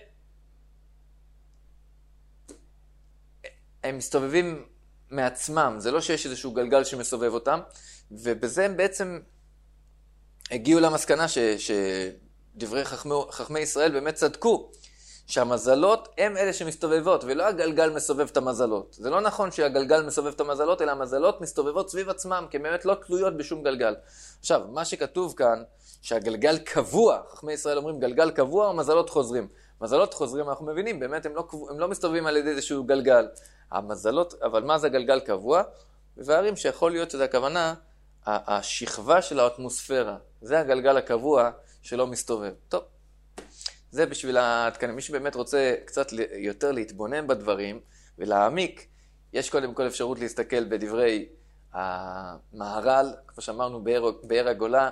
מסתובבים מעצמם, זה לא שיש איזשהו גלגל שמסובב אותם, ובזה הם בעצם הגיעו למסקנה שדברי חכמי ישראל באמת צדקו, שהמזלות הם אלה שמסתובבות, ולא הגלגל מסובב את המזלות. זה לא נכון שהגלגל מסובב את המזלות, אלא המזלות מסתובבות סביב עצמם, כי באמת לא תלויות בשום גלגל. עכשיו, מה שכתוב כאן, שהגלגל קבוע, חכמי ישראל אומרים גלגל קבוע או מזלות חוזרים. מזלות חוזרים, אנחנו מבינים, באמת הם לא מסתובבים על ידי איזשהו גלגל. המזלות, אבל מה זה גלגל קבוע? מבארים שיכול להיות שזה הכוונה, השכבה של האטמוספירה. זה הגלגל הקבוע שלא מסתובב. טוב. זה בשביל ההתקנים. מי שבאמת רוצה קצת יותר להתבונן בדברים ולהעמיק, יש קודם כל אפשרות להסתכל בדברי המהר"ל, כמו שאמרנו, באר הגולה,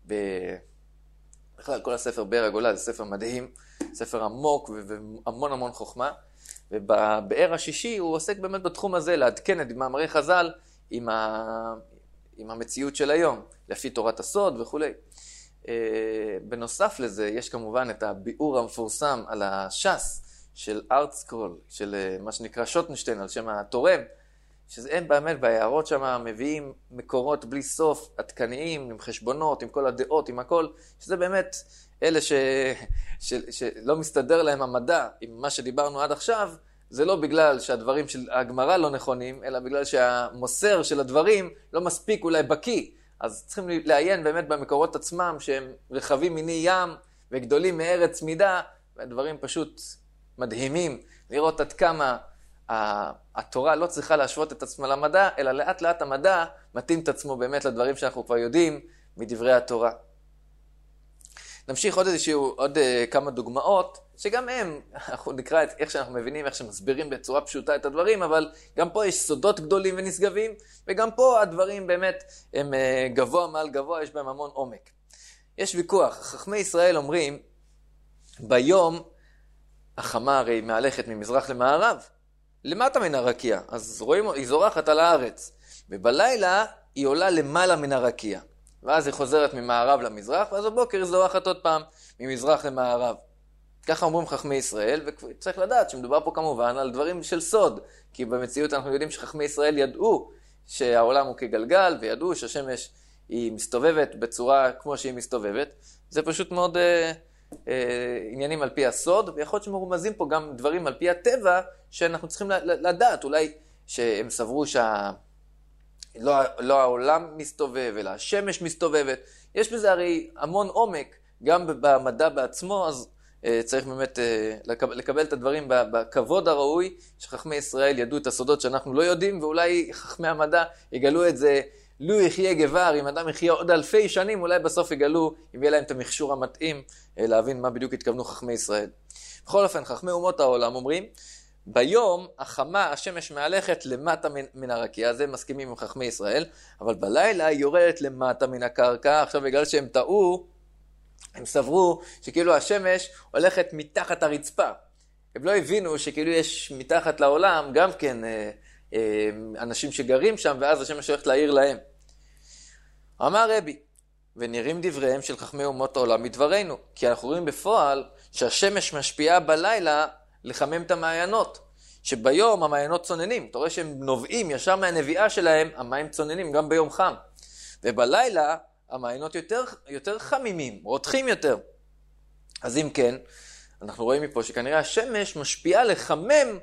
בכלל כל הספר באר הגולה זה ספר מדהים, ספר עמוק והמון המון חוכמה, ובבאר השישי הוא עוסק באמת בתחום הזה, לעדכן את מאמרי חז"ל עם המציאות של היום, לפי תורת הסוד וכו'. בנוסף לזה, יש כמובן את הביאור המפורסם על הש"ס של ארטסקרול, של מה שנקרא שוטנשטיין, על שם התורם, שהם באמת בהערות שם מביאים מקורות בלי סוף, עדכניים, עם חשבונות, עם כל הדעות, עם הכל, שזה באמת אלה שלא מסתדר להם המדע עם מה שדיברנו עד עכשיו, זה לא בגלל שהדברים של הגמרא לא נכונים, אלא בגלל שהמוסר של הדברים לא מספיק אולי בקיא. אז צריכים לעיין באמת במקורות עצמם, שהם רחבים מיני ים וגדולים מארץ מידה, דברים פשוט מדהימים, לראות עד כמה התורה לא צריכה להשוות את עצמה למדע, אלא לאט לאט המדע מתאים את עצמו באמת לדברים שאנחנו כבר יודעים מדברי התורה. נמשיך עוד כמה דוגמאות, שגם הם, אנחנו נקרא את איך שאנחנו מבינים, איך שמסבירים בצורה פשוטה את הדברים, אבל גם פה יש סודות גדולים ונשגבים, וגם פה הדברים באמת הם גבוה מעל גבוה, יש בהם המון עומק. יש ויכוח, חכמי ישראל אומרים, ביום החמה הרי מהלכת ממזרח למערב, למטה מן הרקיע, אז רואים, היא זורחת על הארץ, ובלילה היא עולה למעלה מן הרקיע. ואז היא חוזרת ממערב למזרח, ואז בבוקר היא זורחת עוד פעם ממזרח למערב. ככה אומרים חכמי ישראל, וצריך לדעת שמדובר פה כמובן על דברים של סוד, כי במציאות אנחנו יודעים שחכמי ישראל ידעו שהעולם הוא כגלגל, וידעו שהשמש היא מסתובבת בצורה כמו שהיא מסתובבת. זה פשוט מאוד עניינים על פי הסוד, ויכול להיות שמרומזים פה גם דברים על פי הטבע, שאנחנו צריכים לדעת, אולי שהם סברו לא העולם מסתובב, אלא השמש מסתובבת. יש בזה הרי המון עומק, גם במדע בעצמו, אז צריך באמת לקבל את הדברים בכבוד הראוי, שחכמי ישראל ידעו את הסודות שאנחנו לא יודעים, ואולי חכמי המדע יגלו את זה, לו יחיה גבר, אם אדם יחיה עוד אלפי שנים, אולי בסוף יגלו, אם יהיה להם את המכשור המתאים, להבין מה בדיוק התכוונו חכמי ישראל. בכל אופן, חכמי אומות העולם אומרים, ביום החמה השמש מהלכת למטה מן הרקיע, זה מסכימים עם חכמי ישראל, אבל בלילה היא יורדת למטה מן הקרקע. עכשיו בגלל שהם טעו, הם סברו שכאילו השמש הולכת מתחת הרצפה. הם לא הבינו שכאילו יש מתחת לעולם גם כן אנשים שגרים שם, ואז השמש הולכת להעיר להם. אמר רבי, ונראים דבריהם של חכמי אומות העולם מדברנו, כי אנחנו רואים בפועל שהשמש משפיעה בלילה לחמם את המעיינות, שביום המעיינות צוננים, אתה רואה שהם נובעים ישר מהנביאה שלהם, המים צוננים גם ביום חם, ובלילה המעיינות יותר חמימים, רותחים יותר. אז אם כן, אנחנו רואים מפה שכנראה השמש משפיעה לחמם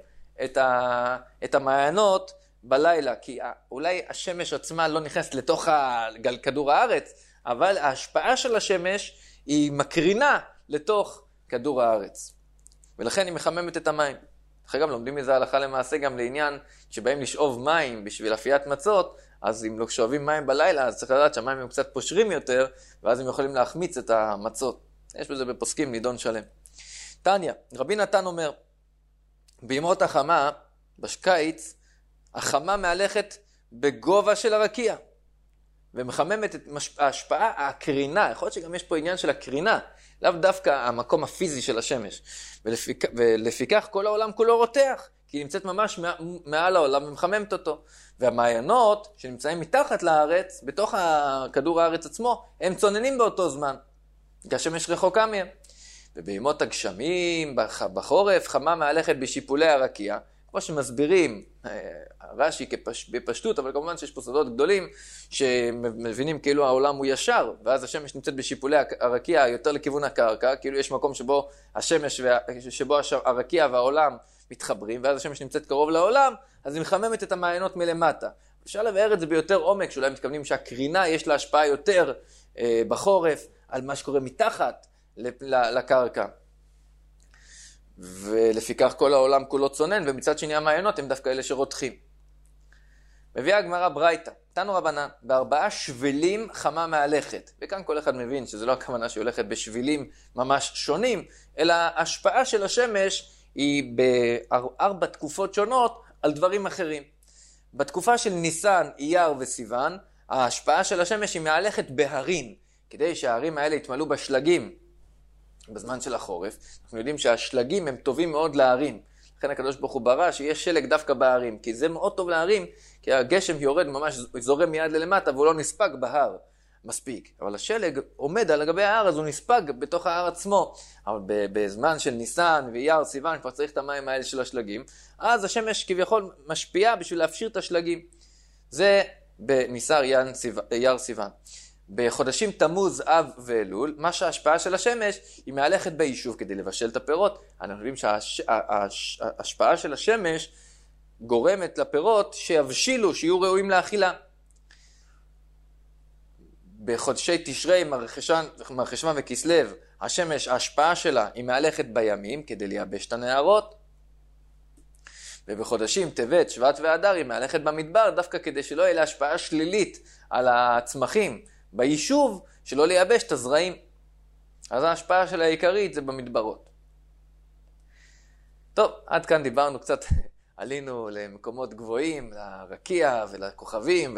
את המעיינות בלילה, כי אולי השמש עצמה לא נכנסת לתוך כדור הארץ, אבל ההשפעה של השמש היא מקרינה לתוך כדור הארץ. ולכן היא מחממת את המים. אחרי גם לומדים מזה הלכה למעשה גם לעניין שבאים לשאוב מים בשביל אפיית מצות, אז אם לא שואבים מים בלילה, אז צריך לדעת שהמים הם קצת פושרים יותר, ואז הם יכולים להחמיץ את המצות. יש בזה בפוסקים נידון שלם. תניא, רבי נתן אומר, בימות החמה, בקיץ, החמה מהלכת בגובה של הרקיע, ומחממת את ההשפעה, הקרינה, יכול להיות שגם יש פה עניין של הקרינה, לאו דווקא המקום הפיזי של השמש, ולפיכך כל העולם כולו רותח, כי היא נמצאת ממש מעל העולם ומחממת אותו, והמעיינות שנמצאים מתחת לארץ, בתוך כדור הארץ עצמו, הם צוננים באותו זמן, כי השמש רחוקה מהם. ובימות הגשמים, בחורף, חמה מהלכת בשיפולי הרקיע, כמו שמסבירים, רש"י בפשטות, אבל כמובן שיש פה סודות גדולים, שמבינים כאילו העולם הוא ישר, ואז השמש נמצאת בשיפולי הרקיע יותר לכיוון הקרקע, כאילו יש מקום שבו הרקיע והעולם מתחברים, ואז השמש נמצאת קרוב לעולם, אז היא מחממת את המעיינות מלמטה. אפשר לבאר את זה ביותר עומק, שאולי מתכוונים שהקרינה יש לה השפעה יותר בחורף, על מה שקורה מתחת לקרקע. ולפיכך כל העולם כולו צונן, ומצד שני המעיינות הם דווקא אלה שרותחים. מביאה הגמרא ברייתא, תנו רבנן, ב4 שבילים חמה מהלכת. וכאן כל אחד מבין שזה לא הכוונה שהיא הולכת בשבילים ממש שונים, אלא ההשפעה של השמש היא ב4 תקופות שונות על דברים אחרים. בתקופה של ניסן, אייר וסיוון, ההשפעה של השמש היא מהלכת בהרים, כדי שההרים האלה יתמלאו בשלגים בזמן של החורף. אנחנו יודעים שהשלגים הם טובים מאוד להרים. לכן הקדוש ברוך הוא ברא שיש שלג דווקא בהרים, כי זה מאוד טוב להרים, כי הגשם יורד ממש זורם מיד ללמטה והוא לא נספג בהר מספיק. אבל השלג עומד על גבי ההר, אז הוא נספג בתוך ההר עצמו. אבל בזמן של ניסן ואייר סיוון, כבר צריך את המים האלה של השלגים, אז השמש כביכול משפיעה בשביל להפשיר את השלגים. זה בניסן אייר סיוון. בחודשים תמוז, אב ואלול, מה שההשפעה של השמש היא מהלכת ביישוב כדי לבשל את הפירות. אנחנו יודעים שההשפעה של השמש גורמת לפירות שיבשילו, שיהיו ראויים לאכילה. בחודשי תשרי, מרחשוון וכסלו, השמש, ההשפעה שלה היא מהלכת בימים כדי לייבש את הנהרות. ובחודשים טבת, שבט ואדר היא מהלכת במדבר, דווקא כדי שלא יהיה לה השפעה שלילית על הצמחים ביישוב, שלא לייבש את הזרעים. אז ההשפעה שלה העיקרית זה במדברות. טוב, עד כאן דיברנו קצת, עלינו למקומות גבוהים, לרקיע ולכוכבים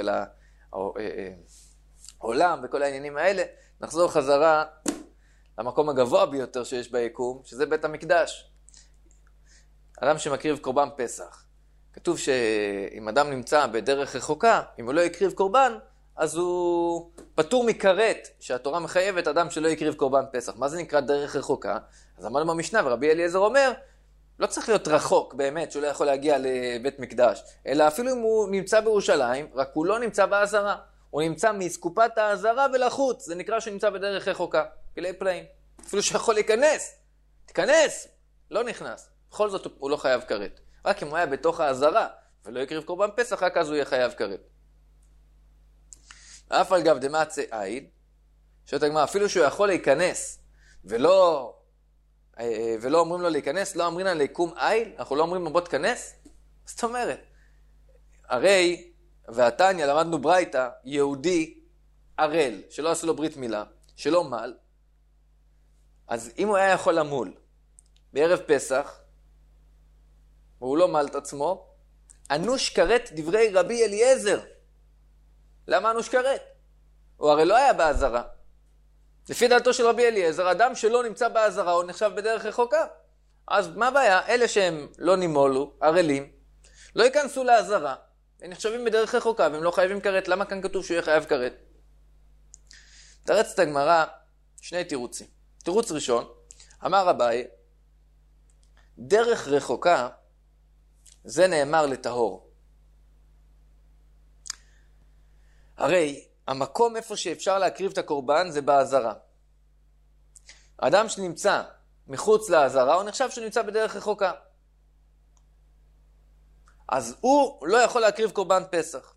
ולעולם וכל העניינים האלה. נחזור חזרה למקום הגבוה ביותר שיש ביקום, שזה בית המקדש. אדם שמקריב קורבן פסח. כתוב שאם אדם נמצא בדרך רחוקה, אם הוא לא יקריב קורבן, אז הוא פטור מכרת, שהתורה מחייבת אדם שלא יקריב קורבן פסח. מה זה נקרא דרך רחוקה? אז אמרנו במשנה, ורבי אליעזר אומר, לא צריך להיות רחוק באמת, שהוא לא יכול להגיע לבית מקדש, אלא אפילו אם הוא נמצא בירושלים, רק הוא לא נמצא בעזרה. הוא נמצא מאסקופת העזרה ולחוץ, זה נקרא שהוא נמצא בדרך רחוקה, פלאי פלאים. אפילו שיכול להיכנס, תיכנס, לא נכנס. בכל זאת הוא לא חייב כרת. רק אם הוא היה בתוך העזרה ולא יקריב קורבן פסח, רק אז הוא יהיה חייב כרת. אף על גב דמצא עיד, שואלת הגמרא, אפילו שהוא יכול להיכנס ולא אומרים לו להיכנס, לא אומרים לו ליקום עיל, אנחנו לא אומרים לו בוא תכנס? זאת אומרת, הרי והתניא למדנו ברייתא, יהודי ערל, שלא עשו לו ברית מילה, שלא מל, אז אם הוא היה יכול למול בערב פסח, והוא לא מל את עצמו, אנוש כרת דברי רבי אליעזר. למה אנוש כרת? הוא הרי לא היה בעזרה. לפי דעתו של רבי אליעזר, אדם שלא נמצא בעזרה, הוא נחשב בדרך רחוקה. אז מה הבעיה? אלה שהם לא נימולו, ערלים, לא ייכנסו לעזרה. הם נחשבים בדרך רחוקה, והם לא חייבים כרת. למה כאן כתוב שהוא יהיה חייב כרת? תרץ את הגמרא שני תירוצים. תירוץ ראשון, אמר רבי, דרך רחוקה, זה נאמר לטהור. הרי המקום איפה שאפשר להקריב את הקורבן זה בעזרה. האדם שנמצא מחוץ לעזרה, הוא נחשב שהוא נמצא בדרך רחוקה. אז הוא לא יכול להקריב קורבן פסח.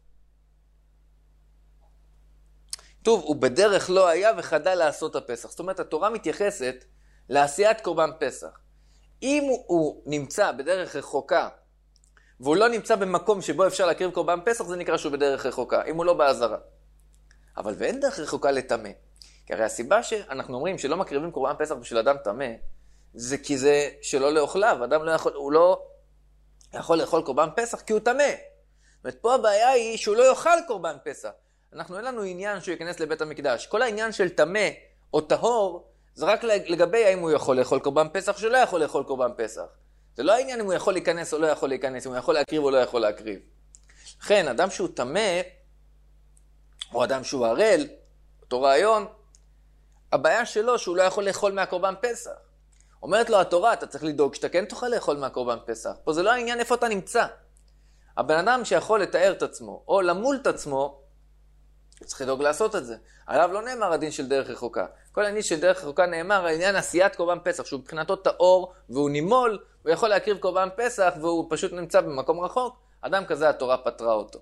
טוב, הוא בדרך לא היה וחדל לעשות הפסח. זאת אומרת, התורה מתייחסת לעשיית קורבן פסח. אם הוא נמצא בדרך רחוקה, והוא לא נמצא במקום שבו אפשר להקריב קורבן פסח, זה נקרא שהוא בדרך רחוקה, אם הוא לא בעזרה. אבל ואין דרך רחוקה לטמא. כי הרי הסיבה שאנחנו אומרים שלא מקריבים קורבן פסח בשביל אדם טמא, זה כי זה שלא לאוכליו. אדם לא יכול, הוא לא יכול לאכול קורבן פסח כי הוא טמא. זאת אומרת, פה הבעיה היא שהוא לא יאכל קורבן פסח. אנחנו אין לנו עניין שהוא ייכנס לבית המקדש. כל העניין של טמא או טהור, זה רק לגבי האם הוא יכול לאכול קורבן פסח, שלא יכול לאכול קורבן פסח. זה לא העניין אם הוא יכול להיכנס או לא יכול להיכנס, אם הוא יכול להקריב או לא יכול להקריב. לכן, אדם שהוא טמא, או אדם שהוא ערל, אותו רעיון, הבעיה שלו שהוא לא יכול לאכול מהקורבן פסח. אומרת לו התורה, אתה צריך לדאוג שאתה כן תוכל לאכול מהקורבן פסח. פה זה לא העניין איפה אתה נמצא. הבן אדם שיכול לתאר את עצמו, או למול את עצמו, צריך לדאוג לעשות את זה. עליו לא נאמר הדין של דרך רחוקה. כל העניין של דרך רחוקה נאמר העניין עשיית קורבן פסח, שהוא מבחינתו טהור והוא נימול, הוא יכול להקריב קורבן פסח והוא פשוט נמצא במקום רחוק, אדם כזה התורה פטרה אותו.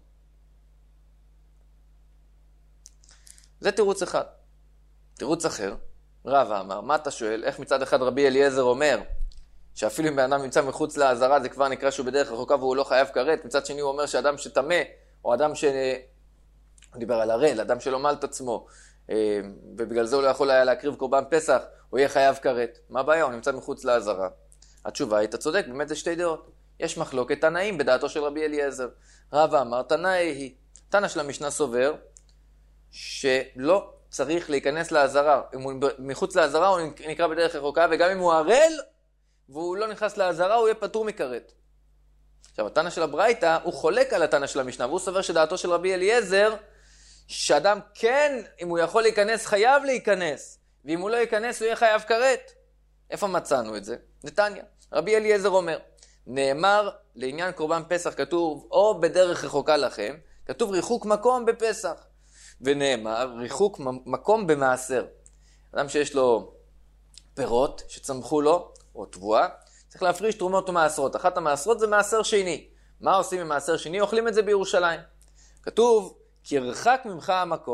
זה תירוץ אחד. תירוץ אחר, רבא אמר, מה אתה שואל? איך מצד אחד רבי אליעזר אומר, שאפילו אם בן אדם נמצא מחוץ לעזרה, זה כבר נקרא שהוא בדרך רחוקה והוא לא חייב כרת. מצד שני הוא אומר שאדם שטמא, או אדם הוא דיבר על ערל, אדם שלא מל את עצמו, ובגלל זה הוא לא יכול היה להקריב קורבן פסח, הוא יהיה חייב כרת. מה הבעיה? הוא נמצא מחוץ לעזרה. התשובה היא, אתה צודק, באמת זה שתי דעות. יש מחלוקת תנאים בדעתו של רבי אליעזר. רבא אמר, תנאי היא. תנא של המשנה סובר, שלא צריך להיכנס לעזרה. אם הוא מחוץ לעזרה, הוא נקרא בדרך רחוקה, וגם אם הוא ערל, והוא לא נכנס לעזרה, הוא יהיה פטור מכרת. עכשיו, התנא של הברייתא, הוא חולק על התנא של המשנה, והוא סובר שדעתו של רבי אליעזר, שאדם כן, אם הוא יכול להיכנס, חייב להיכנס. ואם הוא לא ייכנס, הוא יהיה חייב כרת. איפה מצאנו את זה? נתניה. רבי אליעזר אומר, נאמר לעניין קורבן פסח כתוב, או בדרך רחוקה לכם, כתוב ריחוק מקום בפסח. ונאמר ריחוק מקום במעשר. אדם שיש לו פירות שצמחו לו, או תבואה, צריך להפריש תרומות ומעשרות. אחת המעשרות זה מעשר שני. מה עושים עם מעשר שני? אוכלים את זה בירושלים. כתוב, כי רחק ממך המקום,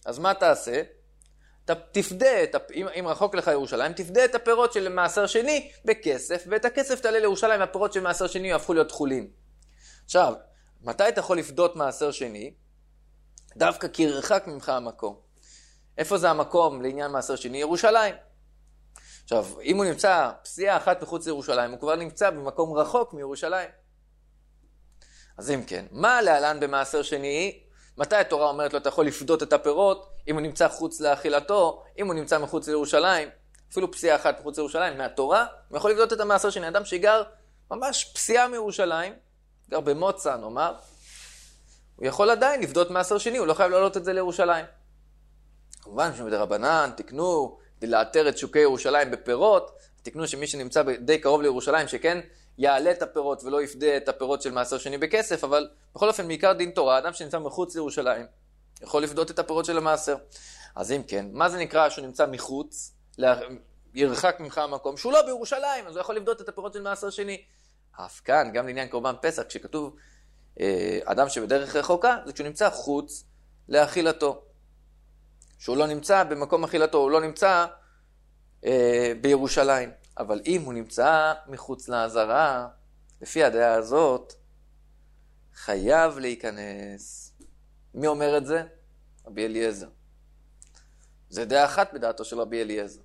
אז מה תעשה? אתה תפדה, אם רחוק לך ירושלים, תפדה את הפירות של מעשר שני בכסף, ואת הכסף תעלה לירושלים, והפירות של מעשר שני יהפכו להיות תחולים. עכשיו, מתי אתה יכול לפדות מעשר שני? דווקא כי ירחק ממך המקום. איפה זה המקום לעניין מעשר שני? ירושלים. עכשיו, אם הוא נמצא פסיעה אחת מחוץ לירושלים, הוא כבר נמצא במקום רחוק מירושלים. אז אם כן, מה להלן במעשר שני? מתי התורה אומרת לו, אתה יכול לפדות את הפירות, אם הוא נמצא חוץ לאכילתו, אם הוא נמצא מחוץ לירושלים, אפילו פסיעה אחת מחוץ לירושלים, מהתורה, הוא יכול לפדות את המעשר שני. אדם שגר ממש פסיעה מירושלים, גר במוצא, נאמר, הוא יכול עדיין לפדות מעשר שני, הוא לא חייב לעלות את זה לירושלים. כמובן שמדרבנן תקנו, כדי לאתר את שוקי ירושלים בפירות, תקנו שמי שנמצא די קרוב לירושלים, שכן יעלה את הפירות ולא יפדה את הפירות של מעשר שני בכסף, אבל בכל אופן, מעיקר דין תורה, אדם שנמצא מחוץ לירושלים, יכול לפדות את הפירות של המעשר. אז אם כן, מה זה נקרא שהוא נמצא מחוץ, ירחק ממך המקום, שהוא לא בירושלים, אז הוא יכול לפדות את הפירות של מעשר שני. אף כאן, גם לעניין קורבן פסח, כשכתוב אדם שבדרך רחוקה, זה כשהוא נמצא חוץ לאכילתו. שהוא לא נמצא במקום אכילתו, הוא לא נמצא בירושלים. אבל אם הוא נמצא מחוץ לעזרה, לפי הדעה הזאת, חייב להיכנס. מי אומר את זה? רבי אליעזר. זה דעה אחת בדעתו של רבי אליעזר.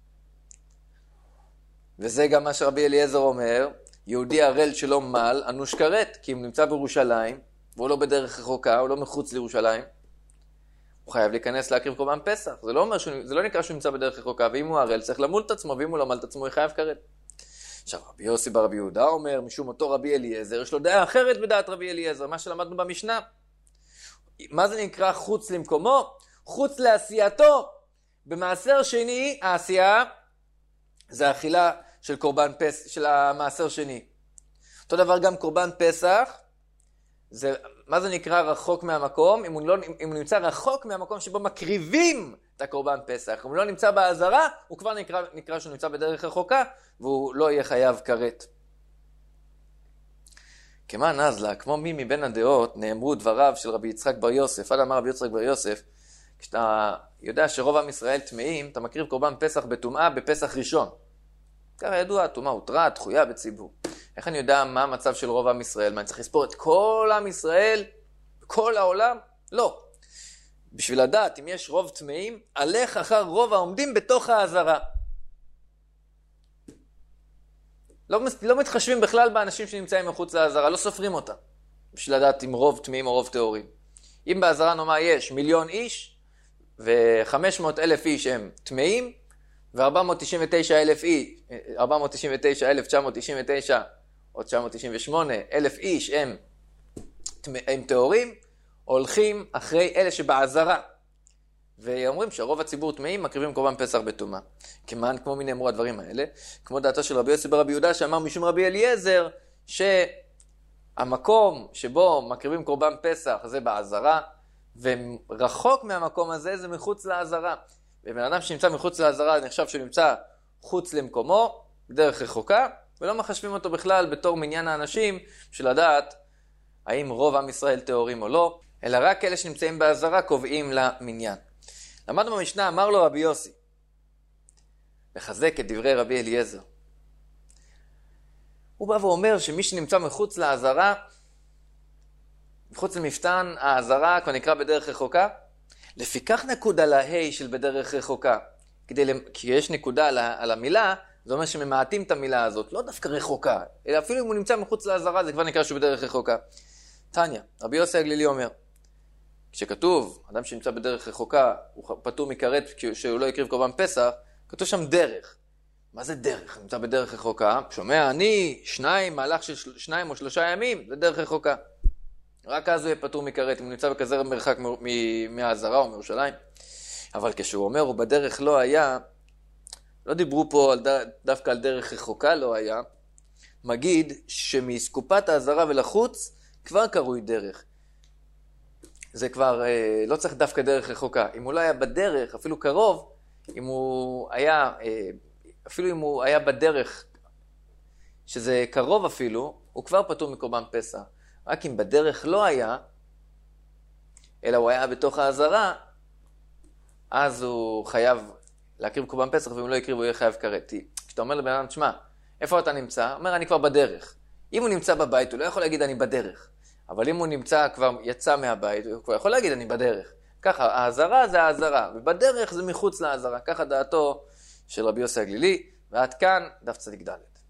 וזה גם מה שרבי אליעזר אומר, יהודי ערל שלא מל, אנוש כרת, כי אם נמצא בירושלים, והוא לא בדרך רחוקה, הוא לא מחוץ לירושלים, הוא חייב להיכנס להקריב קורבן פסח. זה לא נקרא שהוא נמצא בדרך רחוקה, ואם הוא ערל צריך למול את עצמו, ואם הוא לא מל את עצמו, הוא חייב כרת. עכשיו, רבי יוסי ברבי יהודה אומר, משום אותו רבי אליעזר, יש לו דעה אחרת בדעת רבי אליעזר, מה שלמדנו במשנה. מה זה נקרא חוץ למקומו? חוץ לעשייתו. במעשר שני, העשייה זה האכילה של קורבן פסח, של המעשר שני. אותו דבר גם קורבן פסח, זה, מה זה נקרא רחוק מהמקום? אם הוא נמצא רחוק מהמקום שבו מקריבים את הקורבן פסח. אם הוא לא נמצא בעזרה, הוא כבר נקרא שהוא נמצא בדרך רחוקה, והוא לא יהיה חייב כרת. כמה נזלה, כמו מי מבין הדעות, נאמרו דבריו של רבי יצחק בר יוסף. עד אמר רבי יצחק בר יוסף, כשאתה יודע שרוב עם ישראל טמאים, אתה מקריב קורבן פסח בטומאה בפסח ראשון. ככה ידוע, הטומאה הותרה, דחויה בציבור. איך אני יודע מה המצב של רוב עם ישראל? מה, אני צריך לספור את כל עם ישראל, כל העולם? לא. בשביל לדעת, אם יש רוב טמאים, הלך אחר רוב העומדים בתוך העזרה. לא מתחשבים בכלל באנשים שנמצאים מחוץ לעזרה, לא סופרים אותם. בשביל לדעת אם רוב טמאים או רוב טהורים. אם בעזרה נאמר יש 1,000,000 איש, ו500,000 איש הם טמאים, ו499,999 או 998,000 איש הם טהורים, הולכים אחרי אלה שבעזרה. ואומרים שרוב הציבור טמאים מקריבים קורבן פסח בטומאה. כמען כמו מי נאמרו הדברים האלה, כמו דעתו של רבי יוסי ברבי יהודה שאמר משום רבי אליעזר, שהמקום שבו מקריבים קורבן פסח זה בעזרה, ורחוק מהמקום הזה זה מחוץ לעזרה. ובן אדם שנמצא מחוץ לעזרה נחשב שנמצא חוץ למקומו, בדרך רחוקה, ולא מחשבים אותו בכלל בתור מניין האנשים של לדעת האם רוב עם ישראל טהורים או לא, אלא רק אלה שנמצאים בעזרה קובעים למניין. למדנו במשנה, אמר לו רבי יוסי, לחזק את דברי רבי אליעזר. הוא בא ואומר שמי שנמצא מחוץ לעזרה, מחוץ למפתן העזרה, כבר נקרא בדרך רחוקה, לפיכך נקודה להי של בדרך רחוקה. כי יש נקודה על המילה, זה אומר שממעטים את המילה הזאת, לא דווקא רחוקה, אלא אפילו אם הוא נמצא מחוץ לעזרה, זה כבר נקרא שהוא בדרך רחוקה. תניה, רבי יוסי הגלילי אומר, כשכתוב, אדם שנמצא בדרך רחוקה, הוא פטור מכרת שהוא לא יקריב קורבן פסח, כתוב שם דרך. מה זה דרך? נמצא בדרך רחוקה, שומע אני, מהלך של 2 או 3 ימים, זה דרך רחוקה. רק אז הוא יהיה פטור מכרת, אם הוא נמצא בכזה מרחק מהעזרה או מירושלים. אבל כשהוא אומר, הוא בדרך לא היה, לא דיברו פה דווקא על דרך רחוקה לא היה, מגיד שמסקופת העזרה ולחוץ כבר קרוי דרך. זה כבר לא צריך דווקא דרך רחוקה. אם הוא לא היה בדרך, אפילו קרוב, אפילו אם הוא היה בדרך, שזה קרוב אפילו, הוא כבר פטור מקורבן פסח. רק אם בדרך לא היה, אלא הוא היה בתוך העזרה, אז הוא חייב להקריב קורבן פסח, ואם לא יקריב הוא יהיה חייב כרת. כשאתה אומר לבן אדם, תשמע, איפה אתה נמצא? הוא אומר, אני כבר בדרך. אם הוא נמצא בבית, הוא לא יכול להגיד אני בדרך. אבל אם הוא נמצא, כבר יצא מהבית, הוא כבר יכול להגיד אני בדרך. ככה, העזרה זה העזרה, ובדרך זה מחוץ לעזרה. ככה דעתו של רבי יוסי הגלילי, ועד כאן דף צדיק ד'.